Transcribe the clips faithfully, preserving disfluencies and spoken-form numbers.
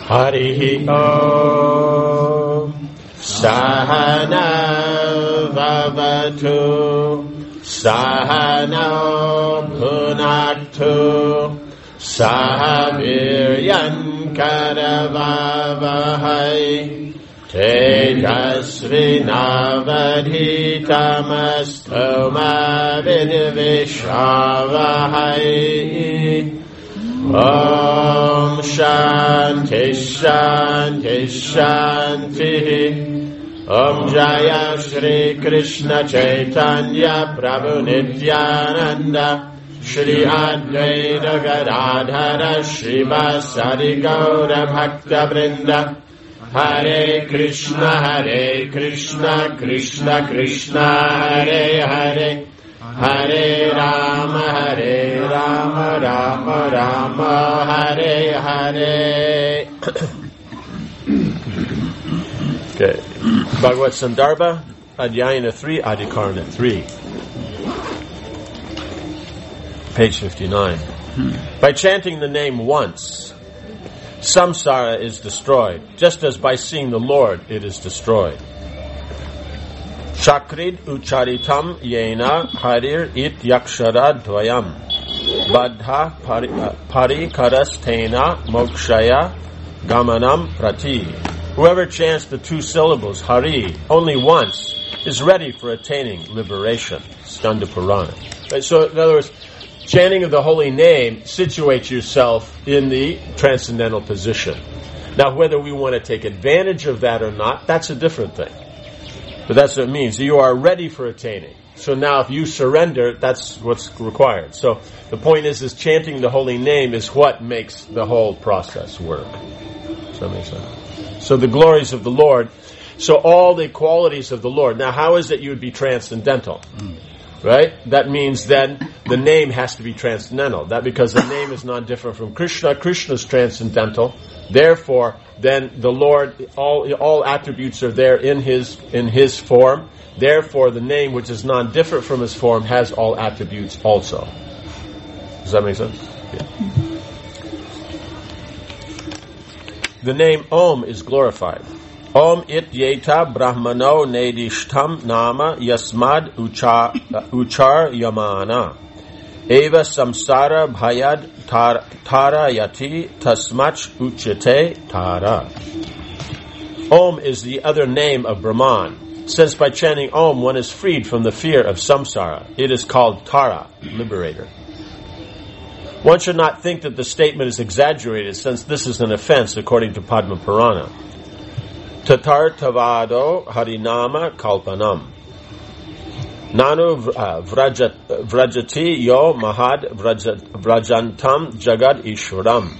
Harihi Om Sahana Vavatu Sahana Bhunaktu Sahaviryan Karavavahai Tejasvinavadhitamastu ma vidvishavahai. Om Shanti Shanti Shanti. Om Jaya Shri Krishna Chaitanya Prabhu Nityananda Shri Advaita Gadadhara Shrivasadi Gaura Bhakta Vrinda. Hare Krishna Hare Krishna Krishna Krishna Hare Hare Hare Rama Hare Rama Rama Rama Hare Hare. Okay. Bhagavad Sandarbha, Adhyayana three, Adhikarana three. Page fifty-nine. By chanting the name once, samsara is destroyed, just as by seeing the Lord it is destroyed. Shakrid ucharitam yena harir it yakshara dvayam badha parikarastena mokshaya gamanam prati. Whoever chants the two syllables Hari only once is ready for attaining liberation. Skanda Purana. Right, so in other words, chanting of the holy name situates yourself in the transcendental position. Now, whether we want to take advantage of that or not, that's a different thing. But that's what it means. You are ready for attaining. So now if you surrender, that's what's required. So the point is, is chanting the holy name is what makes the whole process work. Does that make sense? So the glories of the Lord, so all the qualities of the Lord. Now how is it you would be transcendental? Right? That means then the name has to be transcendental. That because the name is not different from Krishna. Krishna is transcendental. Therefore, then the Lord, all all attributes are there in his in his form. Therefore, the name, which is non-different from his form, has all attributes also. Does that make sense? Yeah. The name Om is glorified. Om it yeta brahmano nedishtam nama yasmad uchar, uchar yamana. Eva samsara bhayad tar, tara yati tasmach uchate tara. Om is the other name of Brahman. Since by chanting Om one is freed from the fear of samsara, it is called Tara, liberator. One should not think that the statement is exaggerated, since this is an offense according to Padma Purana. Tatar tavado harinama kalpanam. Nanu vrajati yo mahad vrajantam jagad ishuram.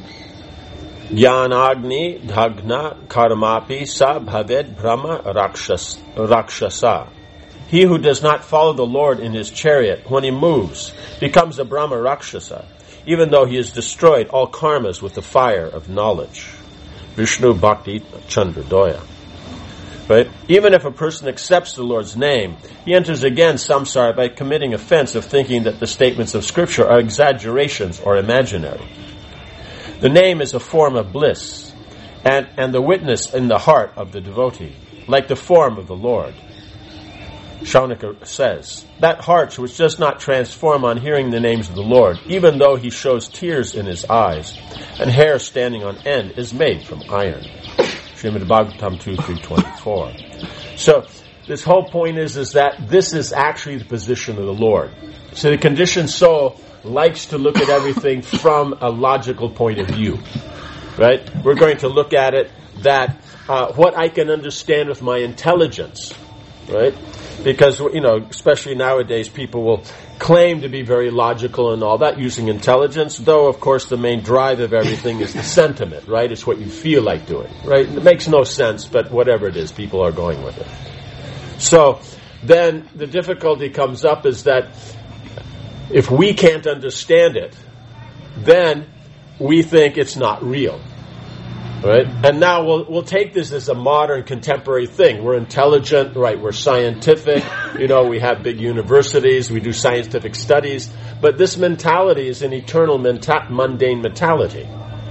Jnanagni dhagna karmapi sa bhaved brahma rakshasa. He who does not follow the Lord in his chariot, when he moves, becomes a Brahma Rakshasa, even though he has destroyed all karmas with the fire of knowledge. Vishnu Bhakti Chandradoya. Right? Even if a person accepts the Lord's name, he enters again samsara by committing offense of thinking that the statements of Scripture are exaggerations or imaginary. The name is a form of bliss, and, and the witness in the heart of the devotee, like the form of the Lord. Shaunika says, that heart which does not transform on hearing the names of the Lord, even though he shows tears in his eyes and hair standing on end, is made from iron. Srimad Bhagavatam two three twenty-four. So, this whole point is, is that this is actually the position of the Lord. So the conditioned soul likes to look at everything from a logical point of view. Right? We're going to look at it that uh, what I can understand with my intelligence. Right? Because, you know, especially nowadays, people will claim to be very logical and all that using intelligence, though, of course, the main drive of everything is the sentiment, right? It's what you feel like doing, right? It makes no sense, but whatever it is, people are going with it. So, then the difficulty comes up is that if we can't understand it, then we think it's not real. Right? And now we'll we'll take this as a modern contemporary thing. We're intelligent, right? We're scientific, you know, we have big universities, we do scientific studies, but this mentality is an eternal menta- mundane mentality.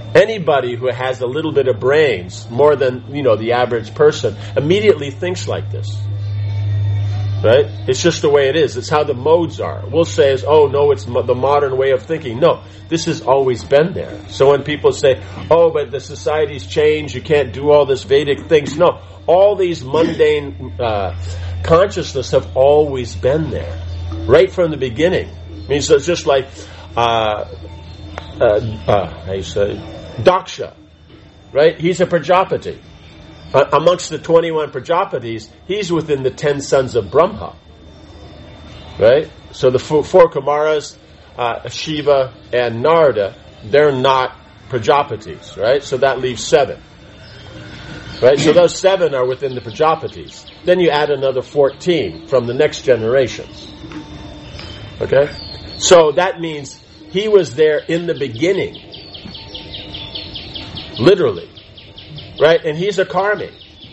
Anybody who has a little bit of brains, more than, you know, the average person, immediately thinks like this. Right? It's just the way it is. It's how the modes are. We'll say, is, oh, no, it's mo- the modern way of thinking. No, this has always been there. So when people say, oh, but the society's changed, you can't do all this Vedic things. No, all these mundane uh, consciousness have always been there. Right from the beginning. I mean, so it's just like, uh, uh, uh, how you say, Daksha. Right? He's a Prajapati. Uh, amongst the twenty-one Prajapatis, he's within the ten sons of Brahma. Right? So the four, four Kumaras, uh, Shiva and Narada, they're not Prajapatis. Right? So that leaves seven. Right? So those seven are within the Prajapatis. Then you add another fourteen from the next generations. Okay? So that means he was there in the beginning. Literally. Right? And he's a karmi.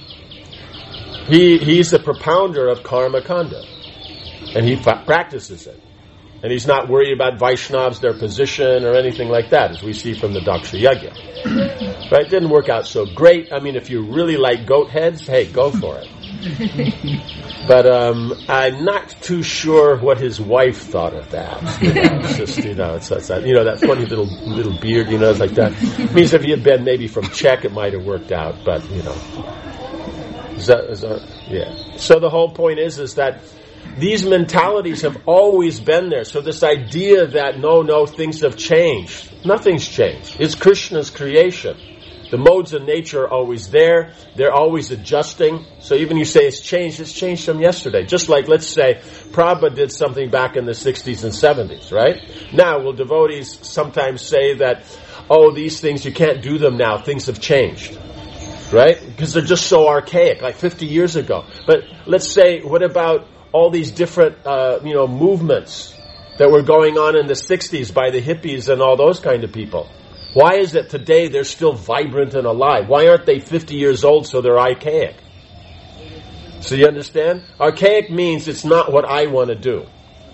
He he's the propounder of karma kanda. And he fa- practices it. And he's not worried about Vaishnavas, their position, or anything like that, as we see from the Daksha Yajna. Right? Didn't work out so great. I mean, if you really like goat heads, hey, go for it. But um, I'm not too sure what his wife thought of that. You know, it's just, you know, it's, it's that, you know, that funny little little beard, you know, it's like that. It means if he had been maybe from Czech, it might have worked out. But you know, is that, is that, yeah. So the whole point is, is that these mentalities have always been there. So this idea that no, no, things have changed. Nothing's changed. It's Krishna's creation. The modes of nature are always there. They're always adjusting. So even you say it's changed, it's changed from yesterday. Just like, let's say, Prabhupada did something back in the sixties and seventies, right? Now, will devotees sometimes say that, oh, these things, you can't do them now. Things have changed. Right? Because they're just so archaic, like fifty years ago. But let's say, what about all these different, uh, you know, movements that were going on in the sixties by the hippies and all those kind of people? Why is it today they're still vibrant and alive? Why aren't they fifty years old so they're archaic? So you understand? Archaic means it's not what I want to do.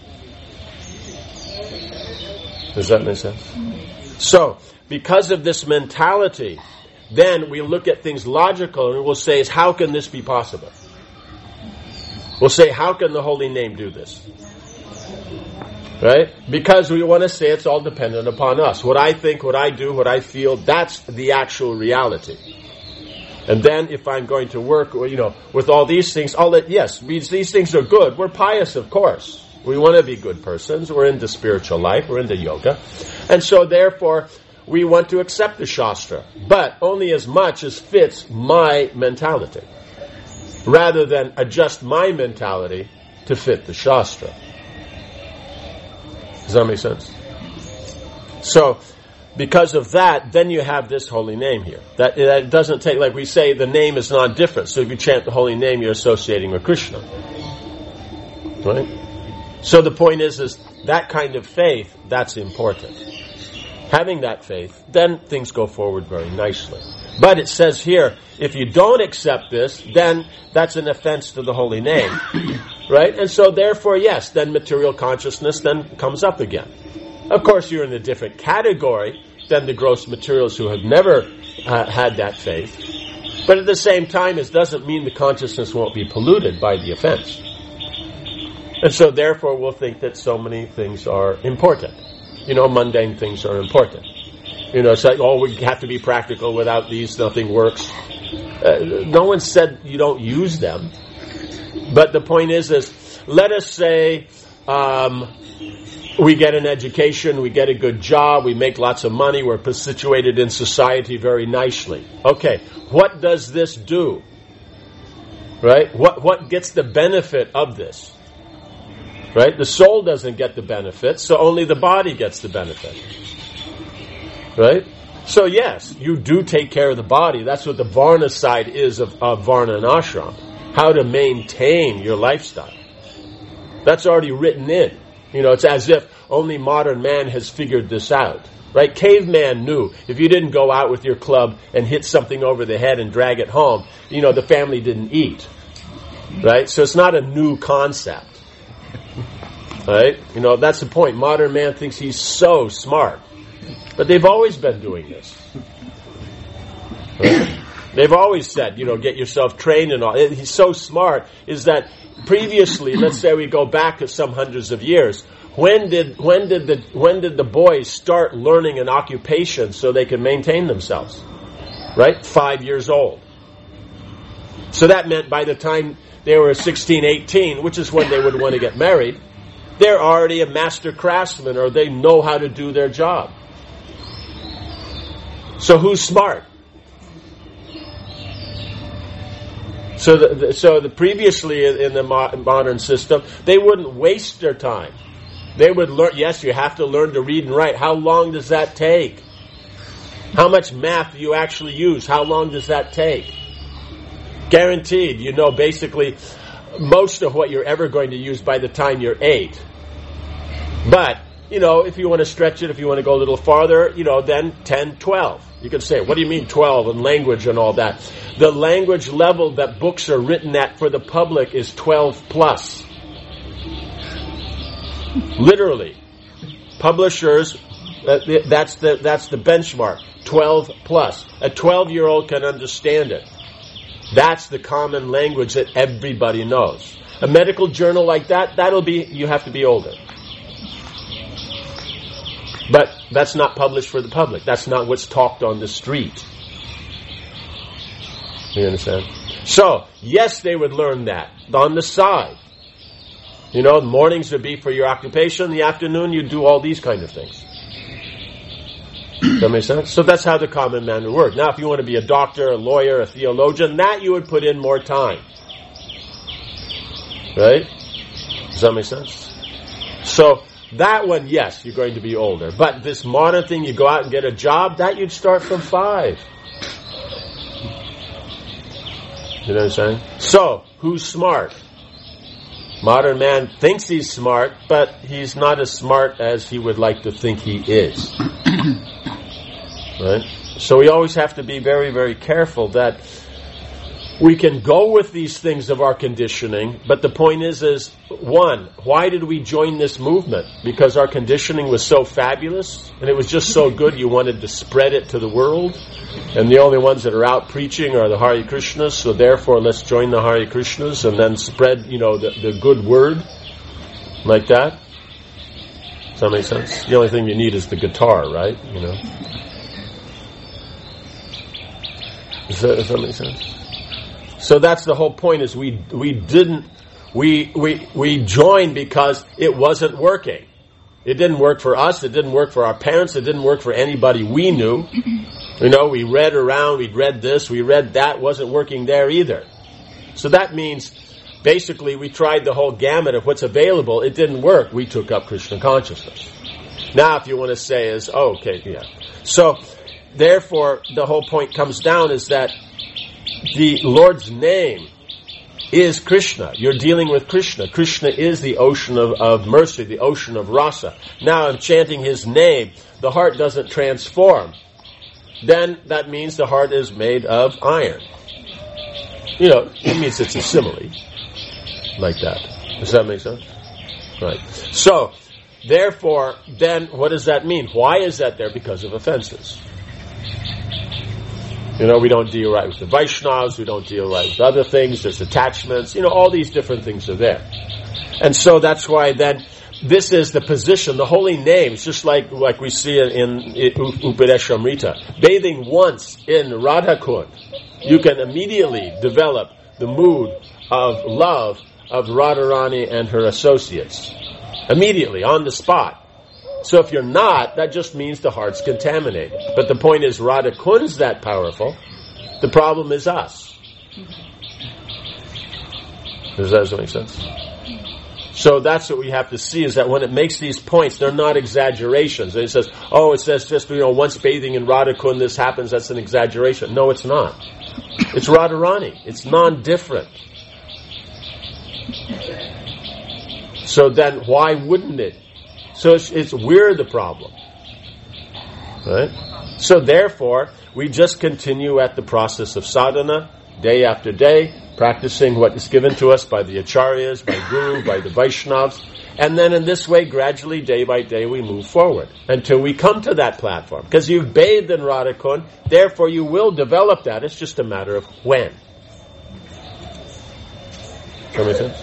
Does that make sense? So, because of this mentality, then we look at things logical and we'll say, is how can this be possible? We'll say, how can the holy name do this? Right? Because we want to say it's all dependent upon us. What I think, what I do, what I feel, that's the actual reality. And then if I'm going to work, you know, with all these things, all that, yes, these things are good. We're pious, of course. We want to be good persons. We're into spiritual life. We're into yoga. And so therefore, we want to accept the Shastra, but only as much as fits my mentality, rather than adjust my mentality to fit the Shastra. Does that make sense? So, because of that, then you have this holy name here. That, that doesn't take, like we say, the name is non-different. So if you chant the holy name, you're associating with Krishna. Right? So the point is, is that kind of faith, that's important. Having that faith, then things go forward very nicely. But it says here, if you don't accept this, then that's an offense to the holy name. Right? And so therefore, yes, then material consciousness then comes up again. Of course, you're in a different category than the gross materials who have never uh, had that faith. But at the same time, it doesn't mean the consciousness won't be polluted by the offense. And so therefore, we'll think that so many things are important. You know, mundane things are important. You know, it's like, oh, we have to be practical. Without these, nothing works. Uh, no one said you don't use them. But the point is, is let us say um, we get an education, we get a good job, we make lots of money, we're situated in society very nicely. Okay, what does this do? Right? What what gets the benefit of this? Right? The soul doesn't get the benefit, so only the body gets the benefit. Right? So yes, you do take care of the body. That's what the Varna side is of, of Varna and Ashram. How to maintain your lifestyle. That's already written in. You know, it's as if only modern man has figured this out. Right? Caveman knew if you didn't go out with your club and hit something over the head and drag it home, you know, the family didn't eat. Right? So it's not a new concept. Right? You know, that's the point. Modern man thinks he's so smart. But they've always been doing this. Right? They've always said, you know, get yourself trained and all. He's so smart is that previously, let's say we go back some hundreds of years, when did when did the when did the boys start learning an occupation so they could maintain themselves? Right? Five years old. So that meant by the time they were sixteen, eighteen, which is when they would want to get married, they're already a master craftsman, or they know how to do their job. So who's smart? So the, so the previously in the modern system, they wouldn't waste their time. They would learn, yes, you have to learn to read and write. How long does that take? How much math do you actually use? How long does that take? Guaranteed, you know basically most of what you're ever going to use by the time you're eight. But, you know, if you want to stretch it, if you want to go a little farther, you know, then ten, twelve. You can say, what do you mean twelve and language and all that? The language level that books are written at for the public is twelve plus. Literally. Publishers, that's the, that's the benchmark. twelve plus. A twelve-year-old can understand it. That's the common language that everybody knows. A medical journal like that, that'll be, you have to be older. But that's not published for the public. That's not what's talked on the street. You understand? So, yes, they would learn that on the side. You know, the mornings would be for your occupation. The afternoon, you'd do all these kind of things. Does that make sense? So that's how the common man would work. Now, if you want to be a doctor, a lawyer, a theologian, that you would put in more time. Right? Does that make sense? So, that one, yes, you're going to be older. But this modern thing, you go out and get a job, that you'd start from five. You know what I'm saying? So, who's smart? Modern man thinks he's smart, but he's not as smart as he would like to think he is. Right? So we always have to be very, very careful that we can go with these things of our conditioning, but the point is, is one, why did we join this movement? Because our conditioning was so fabulous, and it was just so good you wanted to spread it to the world, and the only ones that are out preaching are the Hare Krishnas, so therefore let's join the Hare Krishnas and then spread, you know, the, the good word, like that. Does that make sense? The only thing you need is the guitar, right? You know. Does that, does that make sense? So that's the whole point, is we we didn't we we we joined because it wasn't working. It didn't work for us, it didn't work for our parents, it didn't work for anybody we knew. You know, we read around, we read this, we read that, wasn't working there either. So that means basically we tried the whole gamut of what's available, it didn't work. We took up Krishna consciousness. Now if you want to say is, oh, okay, yeah. So therefore the whole point comes down is that the Lord's name is Krishna. You're dealing with Krishna. Krishna is the ocean of, of mercy, the ocean of rasa. Now, in chanting His name, the heart doesn't transform. Then that means the heart is made of iron. You know, it means it's a simile. Like that. Does that make sense? Right. So, therefore, then what does that mean? Why is that there? Because of offenses. You know, we don't deal right with the Vaishnavas, we don't deal right with other things, there's attachments, you know, all these different things are there. And so that's why then, this is the position, the holy names, just like like we see in, in Upadeshamrita. Bathing once in Radhakund, you can immediately develop the mood of love of Radharani and her associates. Immediately, on the spot. So if you're not, that just means the heart's contaminated. But the point is, Radha Kund's that powerful. The problem is us. Does that make sense? So that's what we have to see, is that when it makes these points, they're not exaggerations. And it says, oh, it says just, you know, once bathing in Radha Kund, this happens, that's an exaggeration. No, it's not. It's Radharani. It's non-different. So then why wouldn't it? So it's, it's we're the problem, right? So therefore, we just continue at the process of sadhana, day after day, practicing what is given to us by the acharyas, by Guru, by the Vaishnavas. And then in this way, gradually, day by day, we move forward until we come to that platform. Because you've bathed in Radhakund, therefore you will develop that. It's just a matter of when. Does that make sense?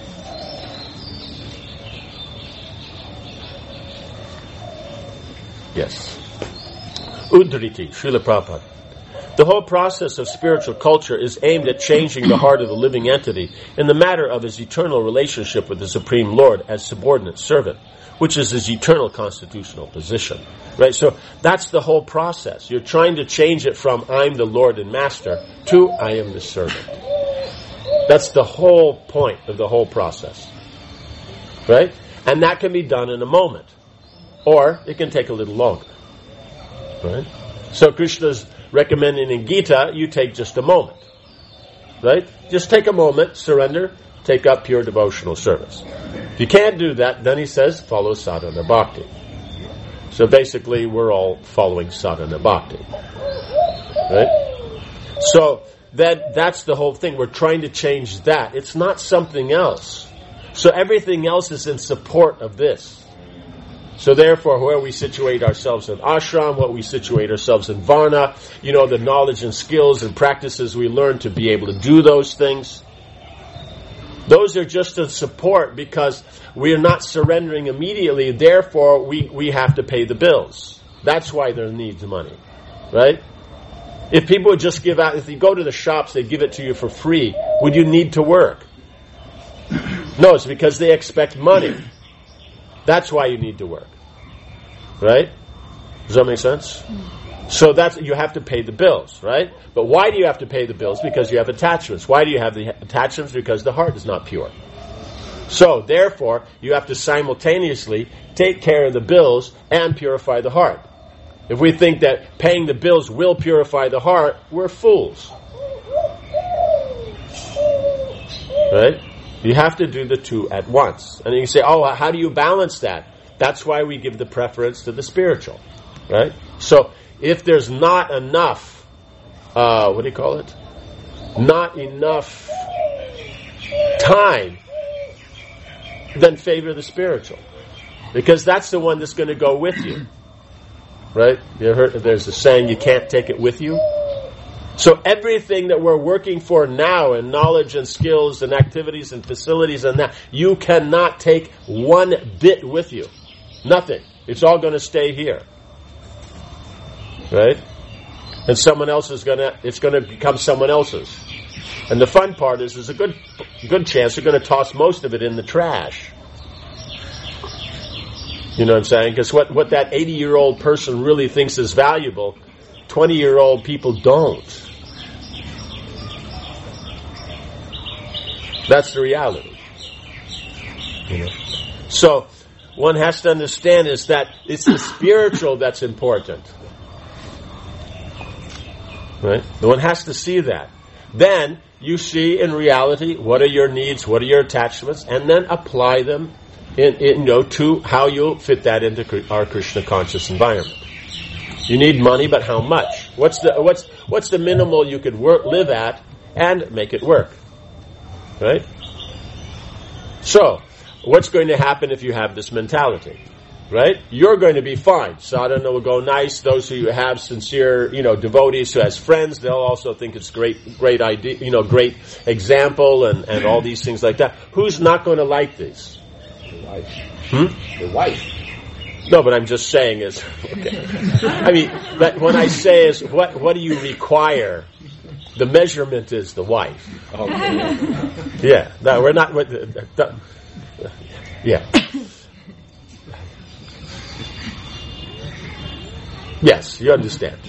Yes. Udriti, Srila Prabhupada. The whole process of spiritual culture is aimed at changing the heart of the living entity in the matter of his eternal relationship with the Supreme Lord as subordinate servant, which is his eternal constitutional position. Right? So that's the whole process. You're trying to change it from I'm the Lord and Master to I am the servant. That's the whole point of the whole process. Right? And that can be done in a moment. Or it can take a little longer. Right? So Krishna's recommending in Gita, you take just a moment. Right? Just take a moment, surrender, take up pure devotional service. If you can't do that, then he says, follow sadhana bhakti. So basically, we're all following sadhana bhakti. Right? So that that's the whole thing. We're trying to change that. It's not something else. So everything else is in support of this. So therefore, where we situate ourselves in ashram, what we situate ourselves in varna, you know, the knowledge and skills and practices we learn to be able to do those things, those are just a support because we are not surrendering immediately. Therefore, we, we have to pay the bills. That's why there needs money, right? If people would just give out, if you go to the shops, they give it to you for free, would you need to work? No, it's because they expect money. That's why you need to work. Right? Does that make sense? So that's, you have to pay the bills, right? But why do you have to pay the bills? Because you have attachments. Why do you have the attachments? Because the heart is not pure. So, therefore, you have to simultaneously take care of the bills and purify the heart. If we think that paying the bills will purify the heart, we're fools. Right? You have to do the two at once. And you say, oh, how do you balance that? That's why we give the preference to the spiritual. Right? So, if there's not enough, uh, what do you call it? Not enough time, then favor the spiritual. Because that's the one that's going to go with you. Right? You ever heard, there's a saying, you can't take it with you? So everything that we're working for now in knowledge and skills and activities and facilities and that, you cannot take one bit with you. Nothing. It's all going to stay here. Right? And someone else is going to, it's going to become someone else's. And the fun part is, there's a good, good chance they're going to toss most of it in the trash. You know what I'm saying? Because what, what that eighty-year-old person really thinks is valuable, twenty-year-old people don't. That's the reality. You know? So, one has to understand is that it's the spiritual that's important. Right? One has to see that. Then, you see in reality, what are your needs, what are your attachments, and then apply them in, in, you know, to how you'll fit that into our Krishna conscious environment. You need money, but how much? What's the what's what's the minimal you could work, live at and make it work? Right? So, what's going to happen if you have this mentality? Right? You're going to be fine. Sadhana will go nice. Those who have sincere, you know, devotees who has friends, they'll also think it's great, great idea, you know, great example and, and all these things like that. Who's not going to like this? The wife. Hmm? The wife. No, but I'm just saying is, okay. I mean, that when I say is, what, what do you require? The measurement is the wife. Okay. Yeah. No, we're not, we're, uh, yeah. Yes, you understand.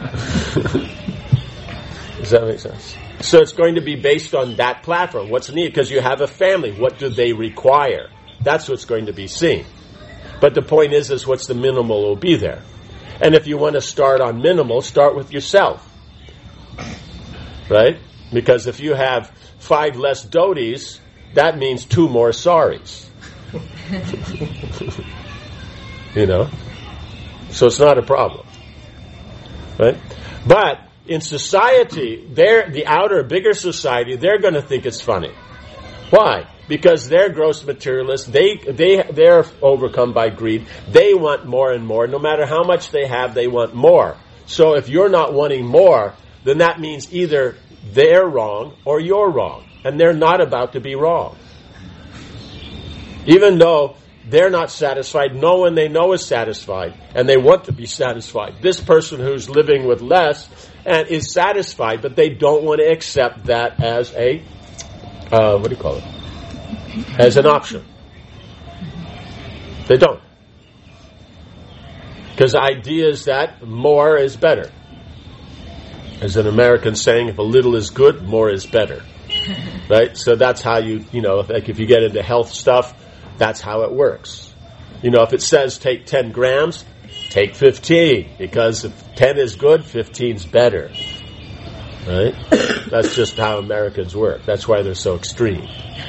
Does that make sense? So it's going to be based on that platform. What's needed? Because you have a family. What do they require? That's what's going to be seen. But the point is, is what's the minimal will be there. And if you want to start on minimal, start with yourself. Right? Because if you have five less doties, that means two more sorries. You know? So it's not a problem. Right? But in society, they're the outer, bigger society, they're going to think it's funny. Why? Because they're gross materialists. They, they, they're overcome by greed. They want more and more. No matter how much they have, they want more. So if you're not wanting more, then that means either they're wrong or you're wrong. And they're not about to be wrong. Even though they're not satisfied, no one they know is satisfied, and they want to be satisfied. This person who's living with less and is satisfied, but they don't want to accept that as a, uh, what do you call it? As an option. They don't. Because the idea is that more is better. As an American saying, if a little is good, more is better. Right? So that's how you, you know, like if you get into health stuff, that's how it works. You know, if it says take ten grams, take fifteen. Because if ten is good, fifteen's better. Right? That's just how Americans work. That's why they're so extreme.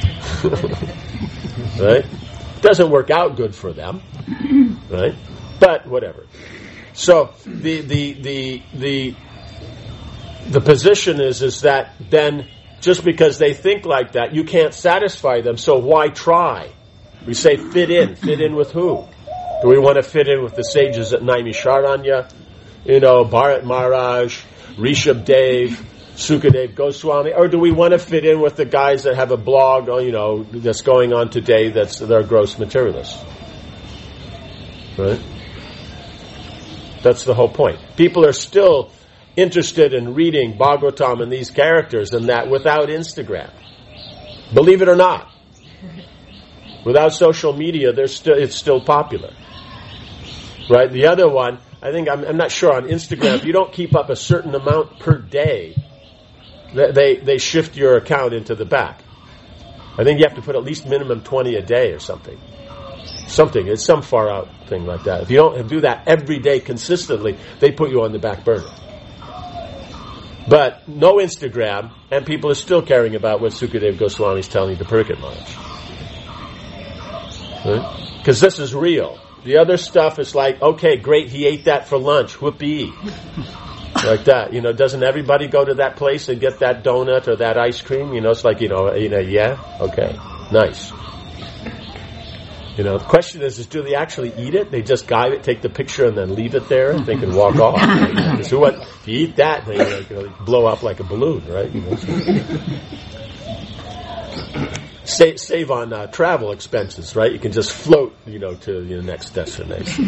Right? Doesn't work out good for them. Right? But whatever. So the the the the the position is is that then just because they think like that, you can't satisfy them, so why try? We say fit in. Fit in with who? Do we want to fit in with the sages at Naimisharanya? You know, Bharat Maharaj, Rishabh Dev, Sukadev Goswami? Or do we want to fit in with the guys that have a blog, you know, that's going on today that's they're gross materialists? Right? That's the whole point. People are still interested in reading Bhagavatam and these characters and that without Instagram. Believe it or not. Without social media, there's still, it's still popular. Right? The other one, I think, I'm, I'm not sure, on Instagram, if you don't keep up a certain amount per day, they, they shift your account into the back. I think you have to put at least minimum twenty a day or something. Something. It's some far out thing like that. If you don't do that every day consistently, they put you on the back burner. But no Instagram, and people are still caring about what Sukadev Goswami is telling the Pariksit Maharaj. Right? Because this is real. The other stuff is like, okay, great, he ate that for lunch, whoopee. Like that. You know, doesn't everybody go to that place and get that donut or that ice cream? You know, it's like, you know, you know, yeah, okay, nice. You know, the question is, is do they actually eat it? They just guide it, take the picture, and then leave it there and think and walk off. Right? So what, if you eat that, they like, you know, blow up like a balloon, right? You know, so. Save, save on uh, travel expenses, right? You can just float, you know, to your next destination.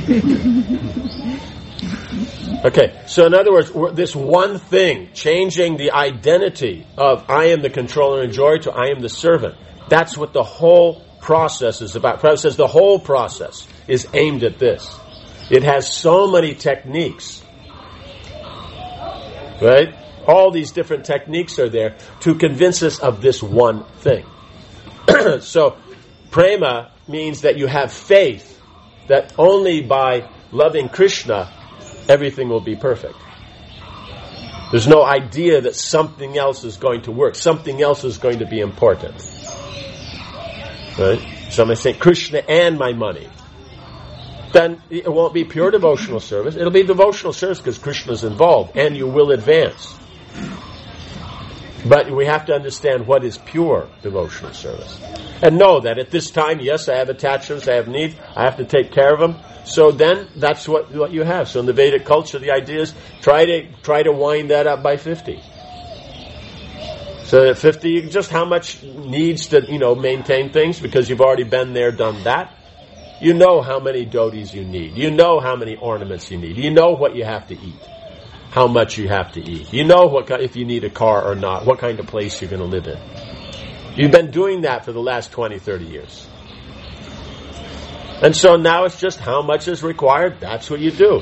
Okay, so in other words, this one thing, changing the identity of I am the controller and enjoyer to I am the servant, that's what the whole process is about. Prabhupada says the whole process is aimed at this. It has so many techniques, right? All these different techniques are there to convince us of this one thing. So, prema means that you have faith that only by loving Krishna, everything will be perfect. There's no idea that something else is going to work. Something else is going to be important. Right? Somebody say, Krishna and my money. Then it won't be pure devotional service. It'll be devotional service because Krishna is involved, and you will advance. But we have to understand what is pure devotional service. And know that at this time, yes, I have attachments, I have needs, I have to take care of them. So then, that's what, what you have. So in the Vedic culture, the idea is try to, try to wind that up by fifty. So at fifty, just how much needs to, you know, maintain things, because you've already been there, done that. You know how many dhotis you need. You know how many ornaments you need. You know what you have to eat. How much you have to eat. You know what if you need a car or not, what kind of place you're going to live in. You've been doing that for the last twenty, thirty years. And so now it's just how much is required, that's what you do.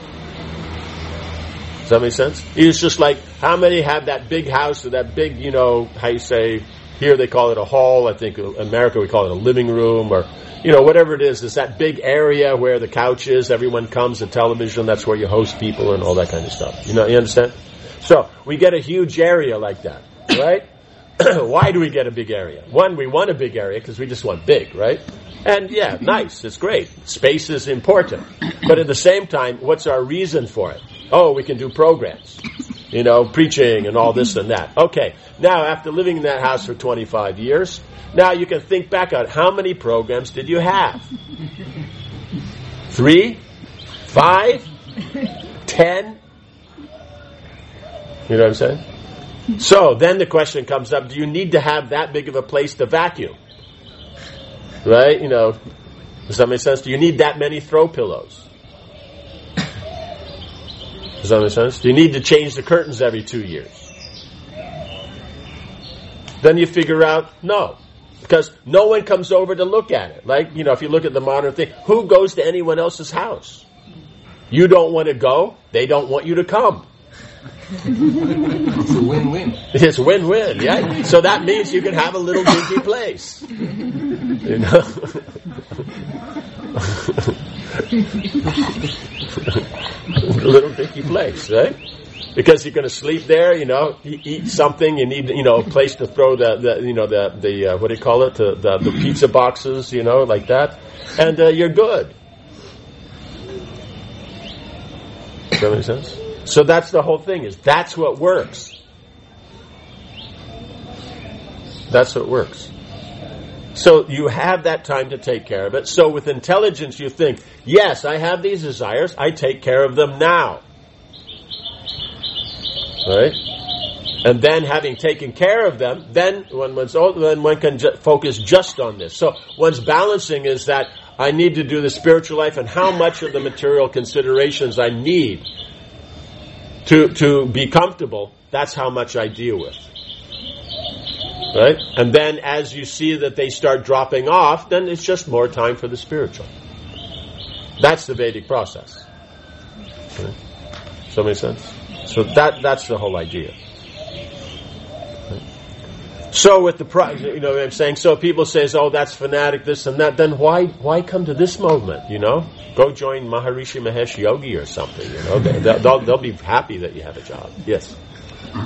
Does that make sense? It's just like, how many have that big house or that big, you know, how you say, here they call it a hall, I think in America we call it a living room, or, you know, whatever it is, it's that big area where the couch is, everyone comes, the television, that's where you host people and all that kind of stuff. You know, you understand? So, we get a huge area like that, right? Why do we get a big area? One, we want a big area because we just want big, right? And yeah, nice, it's great. Space is important. But at the same time, what's our reason for it? Oh, we can do programs. you know, preaching and all this and that. Okay, now after living in that house for twenty-five years, now you can think back on how many programs did you have? Three? Five? Ten? You know what I'm saying? So then the question comes up, do you need to have that big of a place to vacuum? Right? You know, does that make sense? Do you need that many throw pillows? Does that make sense? Do you need to change the curtains every two years? Then you figure out, no. Because no one comes over to look at it. Like, you know, if you look at the modern thing, who goes to anyone else's house? You don't want to go, they don't want you to come. It's a win-win. It's win-win, yeah. So that means you can have a little dinky place. You know? A little dinky place, right? Because you're going to sleep there, you know, eat, eat something. You need, you know, a place to throw the, the you know, the the uh, what do you call it, the, the the pizza boxes, you know, like that, and uh, you're good. Does that make sense? So that's the whole thing. Is that's what works. That's what works. So you have that time to take care of it. So with intelligence, you think, yes, I have these desires. I take care of them now. Right? And then having taken care of them, then when one's old, then one can ju- focus just on this. So one's balancing is that I need to do the spiritual life and how much of the material considerations I need to to be comfortable, that's how much I deal with. Right? And then as you see that they start dropping off, then it's just more time for the spiritual. That's the Vedic process. Right? Does that make sense? So that that's the whole idea. So with the, pro- you know what I'm saying? So people say, oh, that's fanatic, this and that. Then why why come to this movement, you know? Go join Maharishi Mahesh Yogi or something, you know? They, they'll, they'll be happy that you have a job. Yes? Uh,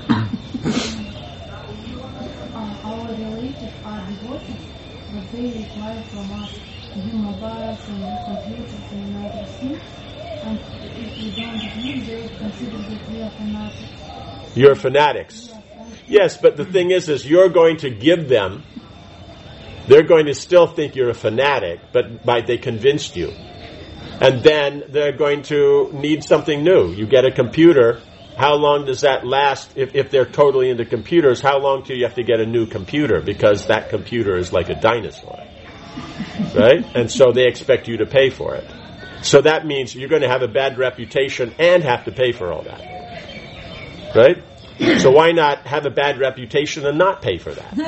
our relatives are devotees, but they require from us to do mobiles and computers and other things. And if we don't give, they consider that we are fanatics. You're fanatics. Yes, but the thing is, is you're going to give them, they're going to still think you're a fanatic, but by they convinced you. And then they're going to need something new. You get a computer, how long does that last? If, if they're totally into computers, how long do you have to get a new computer? Because that computer is like a dinosaur. Right? And so they expect you to pay for it. So that means you're going to have a bad reputation and have to pay for all that. Right? So why not have a bad reputation and not pay for that?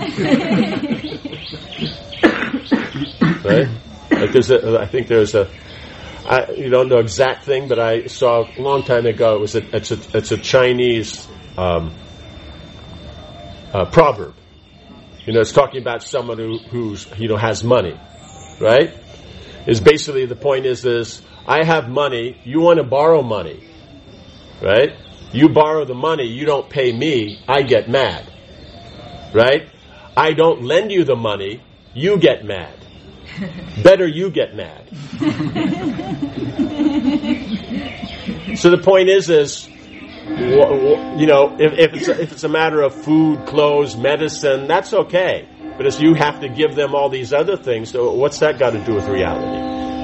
Right? Like there's a, I think there's a, I, you don't know exact thing, but I saw a long time ago. It was a, it's a, it's a Chinese um, uh, proverb. You know, it's talking about someone who who's you know has money, right? Is basically the point is is I have money. You want to borrow money, right? You borrow the money, you don't pay me, I get mad. Right? I don't lend you the money, you get mad. Better you get mad. So the point is, is you know, if, if it's a, if it's a matter of food, clothes, medicine, that's okay. But as you have to give them all these other things, so what's that got to do with reality?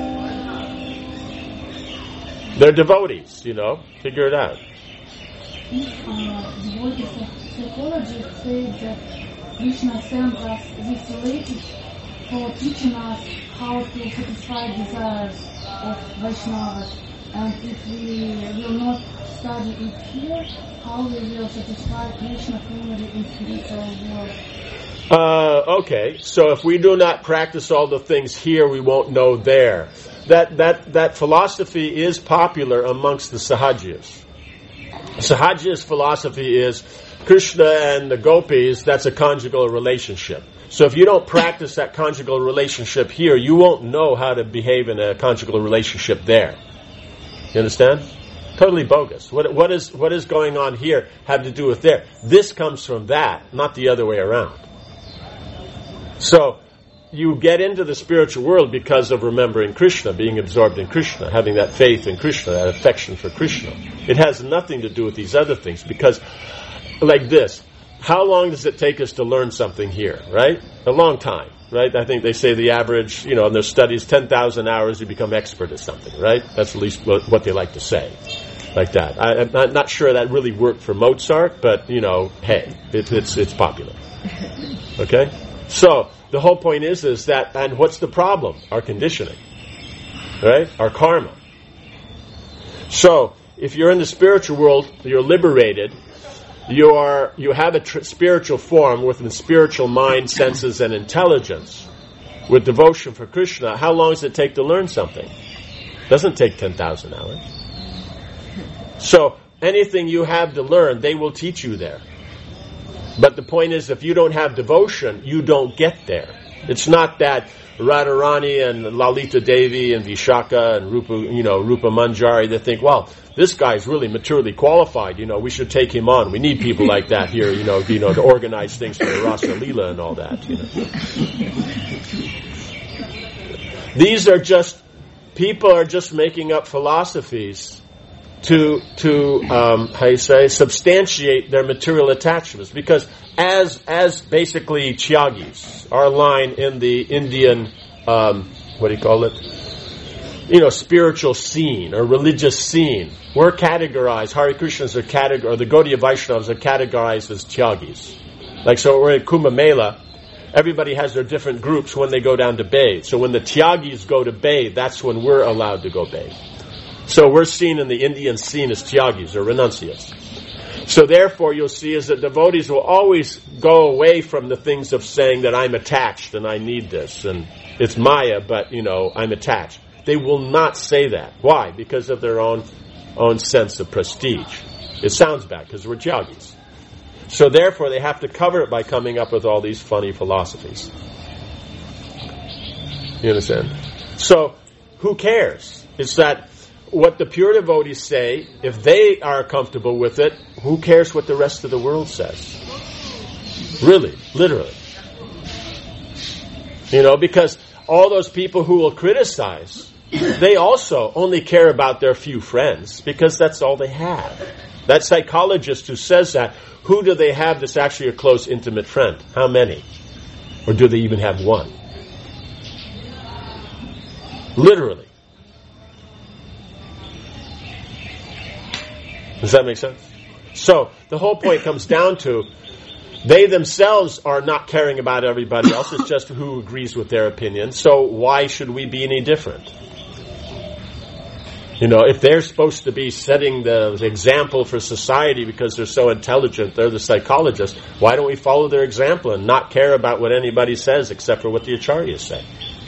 They're devotees, you know. Figure it out. If uh, devotees of psychology say that Krishna sent us these relatives for teaching us how to satisfy desires of Vaishnavas, and if we will not study it here, how we will satisfy Krishna fully in spiritual world? Uh, okay, so if we do not practice all the things here, we won't know there. That that that philosophy is popular amongst the Sahajiyas. Sahajiya's philosophy is Krishna and the gopis, that's a conjugal relationship. So if you don't practice that conjugal relationship here, you won't know how to behave in a conjugal relationship there. You understand? Totally bogus. What, what is what is going on here have to do with there? This comes from that, not the other way around. So you get into the spiritual world because of remembering Krishna, being absorbed in Krishna, having that faith in Krishna, that affection for Krishna. It has nothing to do with these other things, because, like this, how long does it take us to learn something here, right? A long time, right? I think they say the average, you know, in their studies, ten thousand hours, you become expert at something, right? That's at least what, what they like to say, like that. I, I'm not, not sure that really worked for Mozart, but, you know, hey, it, it's it's popular. Okay? So, the whole point is, is that, and what's the problem? Our conditioning. Right? Our karma. So, if you're in the spiritual world, you're liberated, you are, you have a tr- spiritual form with a spiritual mind, senses, and intelligence, with devotion for Krishna. How long does it take to learn something? It doesn't take ten thousand hours. So, anything you have to learn, they will teach you there. But the point is, if you don't have devotion, you don't get there. It's not that Radharani and Lalita Devi and Vishaka and Rupa, you know, Rupa Manjari, they think, well, this guy's really maturely qualified, you know, we should take him on. We need people like that here, you know, you know, to organize things for the Rasa Leela and all that, you know. These are just, people are just making up philosophies to, to um, how you say, substantiate their material attachments. Because as as basically Tyagis, our line in the Indian, um, what do you call it? You know, spiritual scene or religious scene, we're categorized, Hare Krishnas are categorized, or the Gaudiya Vaishnavas are categorized as Tyagis. Like, so we're at Kumbh Mela, everybody has their different groups when they go down to bathe. So when the Tyagis go to bathe, that's when we're allowed to go bathe. So we're seen in the Indian scene as Tyagis or renunciates. So therefore you'll see is that devotees will always go away from the things of saying that I'm attached and I need this and it's Maya, but you know, I'm attached. They will not say that. Why? Because of their own own sense of prestige. It sounds bad because we're Tyagis. So therefore they have to cover it by coming up with all these funny philosophies. You understand? So who cares? It's that what the pure devotees say, if they are comfortable with it, who cares what the rest of the world says? Really, literally. You know, because all those people who will criticize, they also only care about their few friends, because that's all they have. That psychologist who says that, who do they have that's actually a close, intimate friend? How many? Or do they even have one? Literally. Does that make sense? So, the whole point comes down to, they themselves are not caring about everybody else, it's just who agrees with their opinion, so why should we be any different? You know, if they're supposed to be setting the, the example for society because they're so intelligent, they're the psychologists, why don't we follow their example and not care about what anybody says except for what the acharyas say?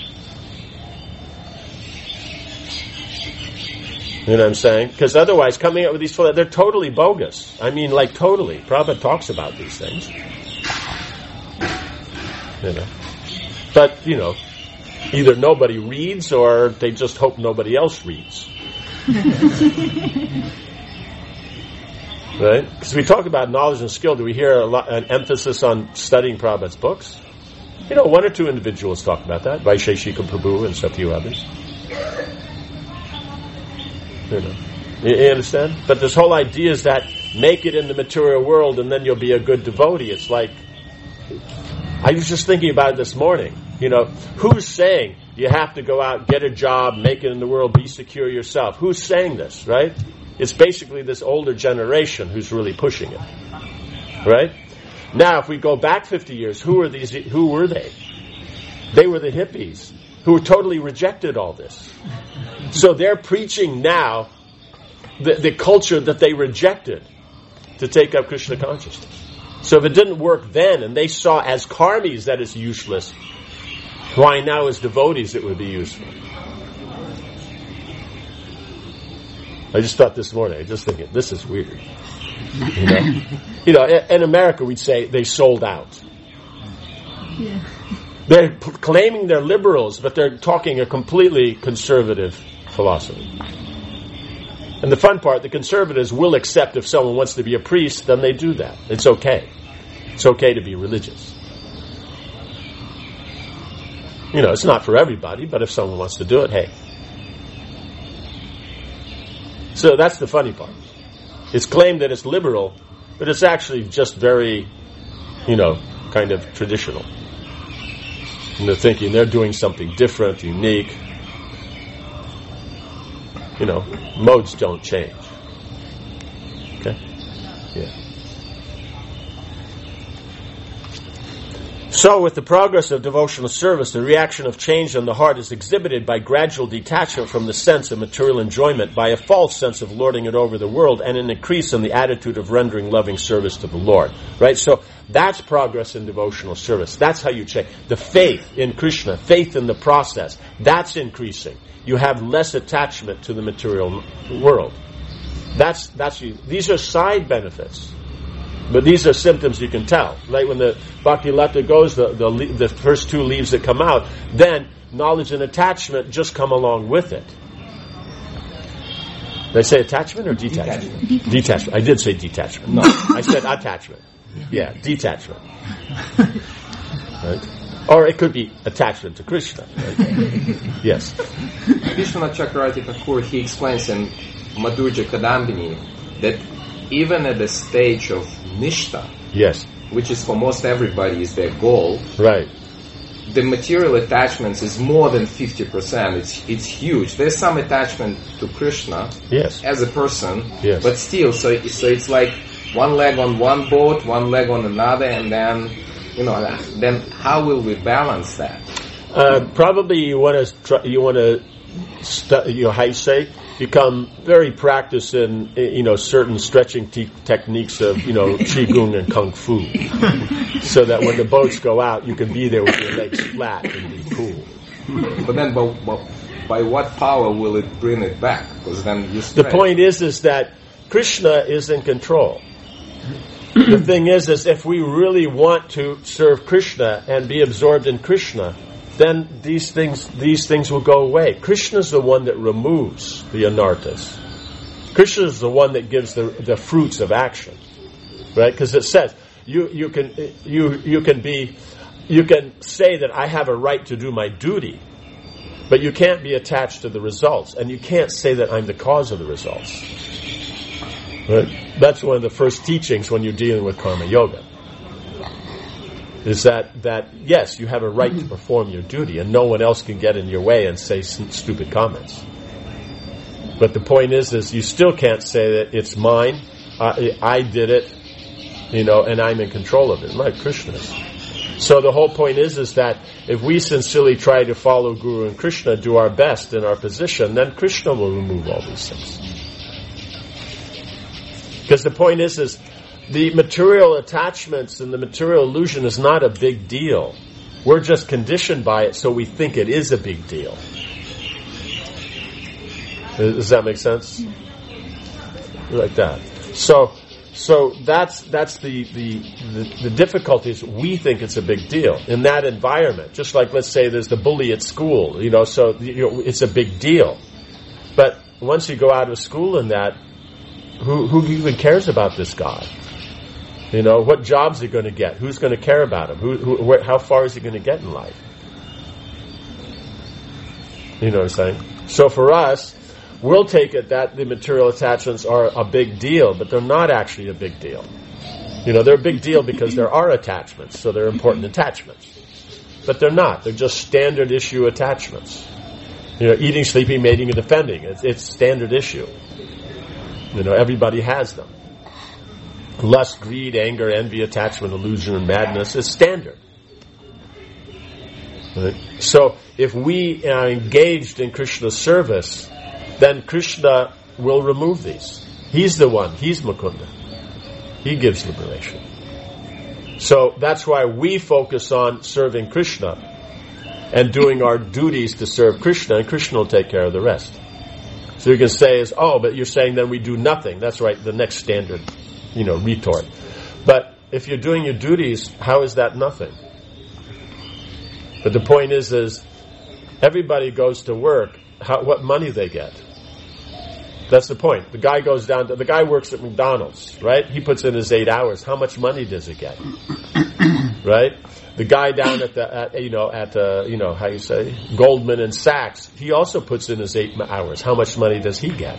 You know what I'm saying? Because otherwise, coming up with these, they're totally bogus. I mean, like totally. Prabhupada talks about these things. You know. But, you know, either nobody reads or they just hope nobody else reads. Right? Because we talk about knowledge and skill. Do we hear a lot, an emphasis on studying Prabhupada's books? You know, one or two individuals talk about that. Vaisheshika Prabhu and a few others. You know, you understand? But this whole idea is that make it in the material world and then you'll be a good devotee. It's like, I was just thinking about it this morning. You know, who's saying you have to go out, get a job, make it in the world, be secure yourself? Who's saying this, right? It's basically this older generation who's really pushing it. Right? Now, if we go back fifty years, who are these, who were they? They were the hippies who totally rejected all this. So they're preaching now the, the culture that they rejected to take up Krishna consciousness. So if it didn't work then, and they saw as karmis that it's useless, why now as devotees it would be useful? I just thought this morning, I just thinking, this is weird. You know, you know, in, in America we'd say they sold out. Yeah. They're p- claiming they're liberals, but they're talking a completely conservative philosophy. And the fun part, the conservatives will accept if someone wants to be a priest, then they do that. It's okay. It's okay to be religious. You know, it's not for everybody, but if someone wants to do it, hey. So that's the funny part. It's claimed that it's liberal, but it's actually just very, you know, kind of traditional. And they're thinking they're doing something different, unique. You know, modes don't change. Okay? Yeah. So, with the progress of devotional service, the reaction of change in the heart is exhibited by gradual detachment from the sense of material enjoyment, by a false sense of lording it over the world, and an increase in the attitude of rendering loving service to the Lord. Right? So, that's progress in devotional service. That's how you change. The faith in Krishna, faith in the process, that's increasing. You have less attachment to the material world. That's, that's you. These are side benefits. But these are symptoms you can tell. Like when the Bhakti Lata goes, the, the the first two leaves that come out, then knowledge and attachment just come along with it. Did I say attachment or detachment? Detachment. Detachment. I did say detachment. No, I said attachment. Yeah, detachment. Right? Or it could be attachment to Krishna. Right? Yes. Vishwanath Chakravarti Thakur, he explains in Madhurya Kadambini that even at the stage of Nishta, yes, which is for most everybody is their goal, right, the material attachments is more than fifty percent. It's it's huge. There's some attachment to Krishna, yes, as a person, yes, but still, so so it's like one leg on one boat, one leg on another, and then you know, then how will we balance that? Uh, probably you want to try, you want to stu- you know, how you say, become very practiced in, you know, certain stretching te- techniques of, you know, qigong and kung fu, so that when the boats go out, you can be there with your legs flat and be cool. But then, by, by what power will it bring it back? Because then you stretch. The point is, is that Krishna is in control. The thing is, is if we really want to serve Krishna and be absorbed in Krishna, then these things these things will go away. Krishna is the one that removes the anarthas. Krishna is the one that gives the the fruits of action, right? Because it says you you can you you can be you can say that I have a right to do my duty, but you can't be attached to the results, and you can't say that I'm the cause of the results. Right? That's one of the first teachings when you're dealing with karma yoga. Is that, that, yes, you have a right to perform your duty, and no one else can get in your way and say st- stupid comments. But the point is, is you still can't say that it's mine, I, I did it, you know, and I'm in control of it, like Krishna is. So the whole point is, is that if we sincerely try to follow Guru and Krishna, do our best in our position, then Krishna will remove all these things. Because the point is, is the material attachments and the material illusion is not a big deal. We're just conditioned by it, so we think it is a big deal. Does that make sense? Like that. So, so that's that's the the the, the difficulty is we think it's a big deal in that environment. Just like, let's say there's the bully at school, you know, so you know, it's a big deal. But once you go out of school in that, who who even cares about this guy? You know, what job's he going to get? Who's going to care about him? Who, who, where, how far is he going to get in life? You know what I'm saying? So for us, we'll take it that the material attachments are a big deal, but they're not actually a big deal. You know, they're a big deal because there are attachments, so they're important attachments. But they're not. They're just standard issue attachments. You know, eating, sleeping, mating, and defending. It's, it's standard issue. You know, everybody has them. Lust, greed, anger, envy, attachment, illusion, and madness is standard. Right? So, if we are engaged in Krishna's service, then Krishna will remove these. He's the one. He's Mukunda. He gives liberation. So, that's why we focus on serving Krishna and doing our duties to serve Krishna, and Krishna will take care of the rest. So you can say, is, oh, but you're saying then we do nothing. That's right, the next standard, you know, retort. But if you're doing your duties, how is that nothing? But the point is, is everybody goes to work. How, what money they get? That's the point. The guy goes down to, the guy works at McDonald's, right? He puts in his eight hours. How much money does he get? right? The guy down at the, at, you know, at uh, you know, how you say, Goldman and Sachs, he also puts in his eight hours. How much money does he get?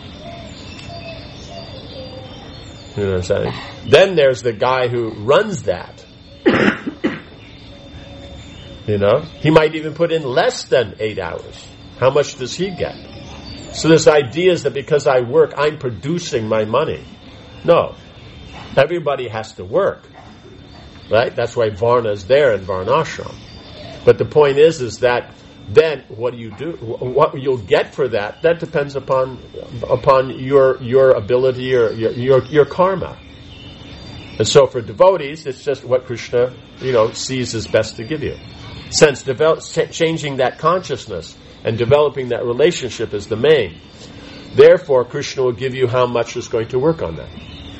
You know what I'm saying? Then there's the guy who runs that. You know, he might even put in less than eight hours. How much does he get? So this idea is that because I work, I'm producing my money. No. Everybody has to work. Right? That's why Varna is there in Varnashram. But the point is, is that then what do you do? What you'll get for that, that depends upon upon your your ability or your your, your karma. And so for devotees, it's just what Krishna, you know, sees as best to give you. Since develop, changing that consciousness and developing that relationship is the main. Therefore, Krishna will give you how much is going to work on that.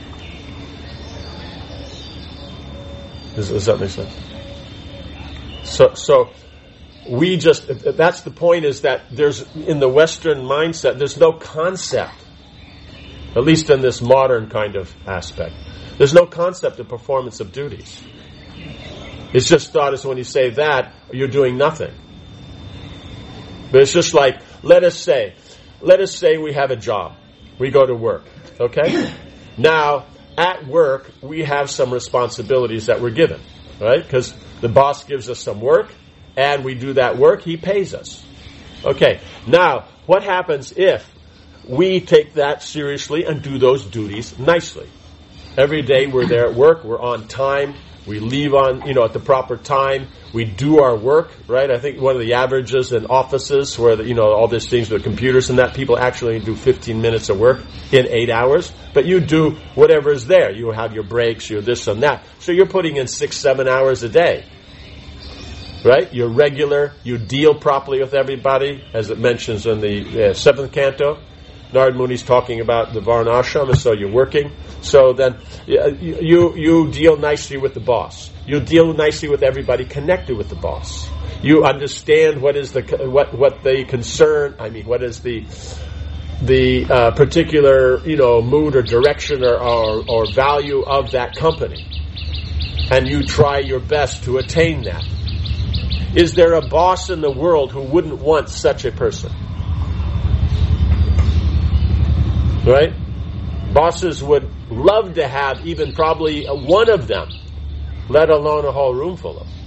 Does, does that make sense? So, so we just, that's the point, is that there's, in the Western mindset, there's no concept, at least in this modern kind of aspect, there's no concept of performance of duties. It's just thought as when you say that, you're doing nothing. But it's just like, let us say, let us say we have a job. We go to work. Okay? Now, at work, we have some responsibilities that we're given. Right? Because the boss gives us some work, and we do that work, he pays us. Okay. Now, what happens if we take that seriously and do those duties nicely? Every day we're there at work, we're on time, we leave on, you know, at the proper time. We do our work, right? I think one of the averages in offices where, the, you know, all these things with computers and that, people actually do fifteen minutes of work in eight hours. But you do whatever is there. You have your breaks, you're this and that. So you're putting in six, seven hours a day. Right? You're regular. You deal properly with everybody, as it mentions in the uh, seventh canto. Narad Muni's talking about the Varnashram, and so you're working. So then you you deal nicely with the boss. You deal nicely with everybody connected with the boss. You understand what is the what what the concern. I mean, what is the the uh, particular, you know, mood or direction or, or or value of that company, and you try your best to attain that. Is there a boss in the world who wouldn't want such a person? Right? Bosses would love to have even probably one of them, let alone a whole room full of them.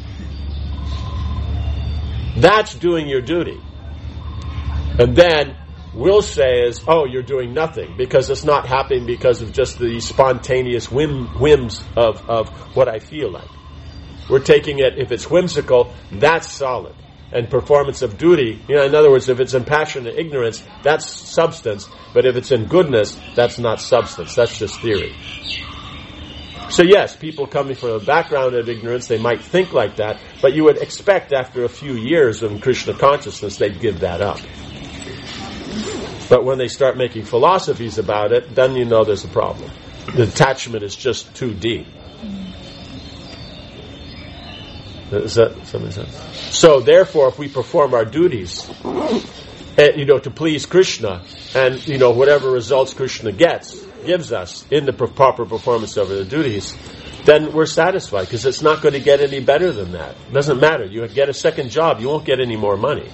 That's doing your duty. And then we'll say is, oh, you're doing nothing, because it's not happening because of just the spontaneous whim, whims of, of what I feel like. We're taking it, if it's whimsical, that's solid. And performance of duty, you know, in other words, if it's in passion and ignorance, that's substance. But if it's in goodness, that's not substance. That's just theory. So yes, people coming from a background of ignorance, they might think like that, but you would expect after a few years of Krishna consciousness, they'd give that up. But when they start making philosophies about it, then you know there's a problem. The attachment is just too deep. Does that make sense? So therefore, if we perform our duties, and, you know, to please Krishna, and, you know, whatever results Krishna gets, gives us in the proper performance of the duties, then we're satisfied, because it's not going to get any better than that. It doesn't matter. You get a second job, you won't get any more money.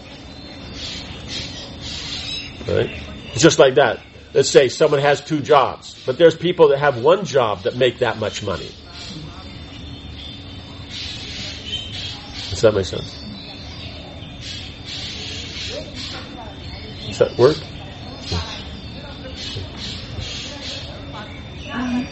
Right? It's just like that. Let's say someone has two jobs, but there's people that have one job that make that much money. Does that make sense? Does that work? Um,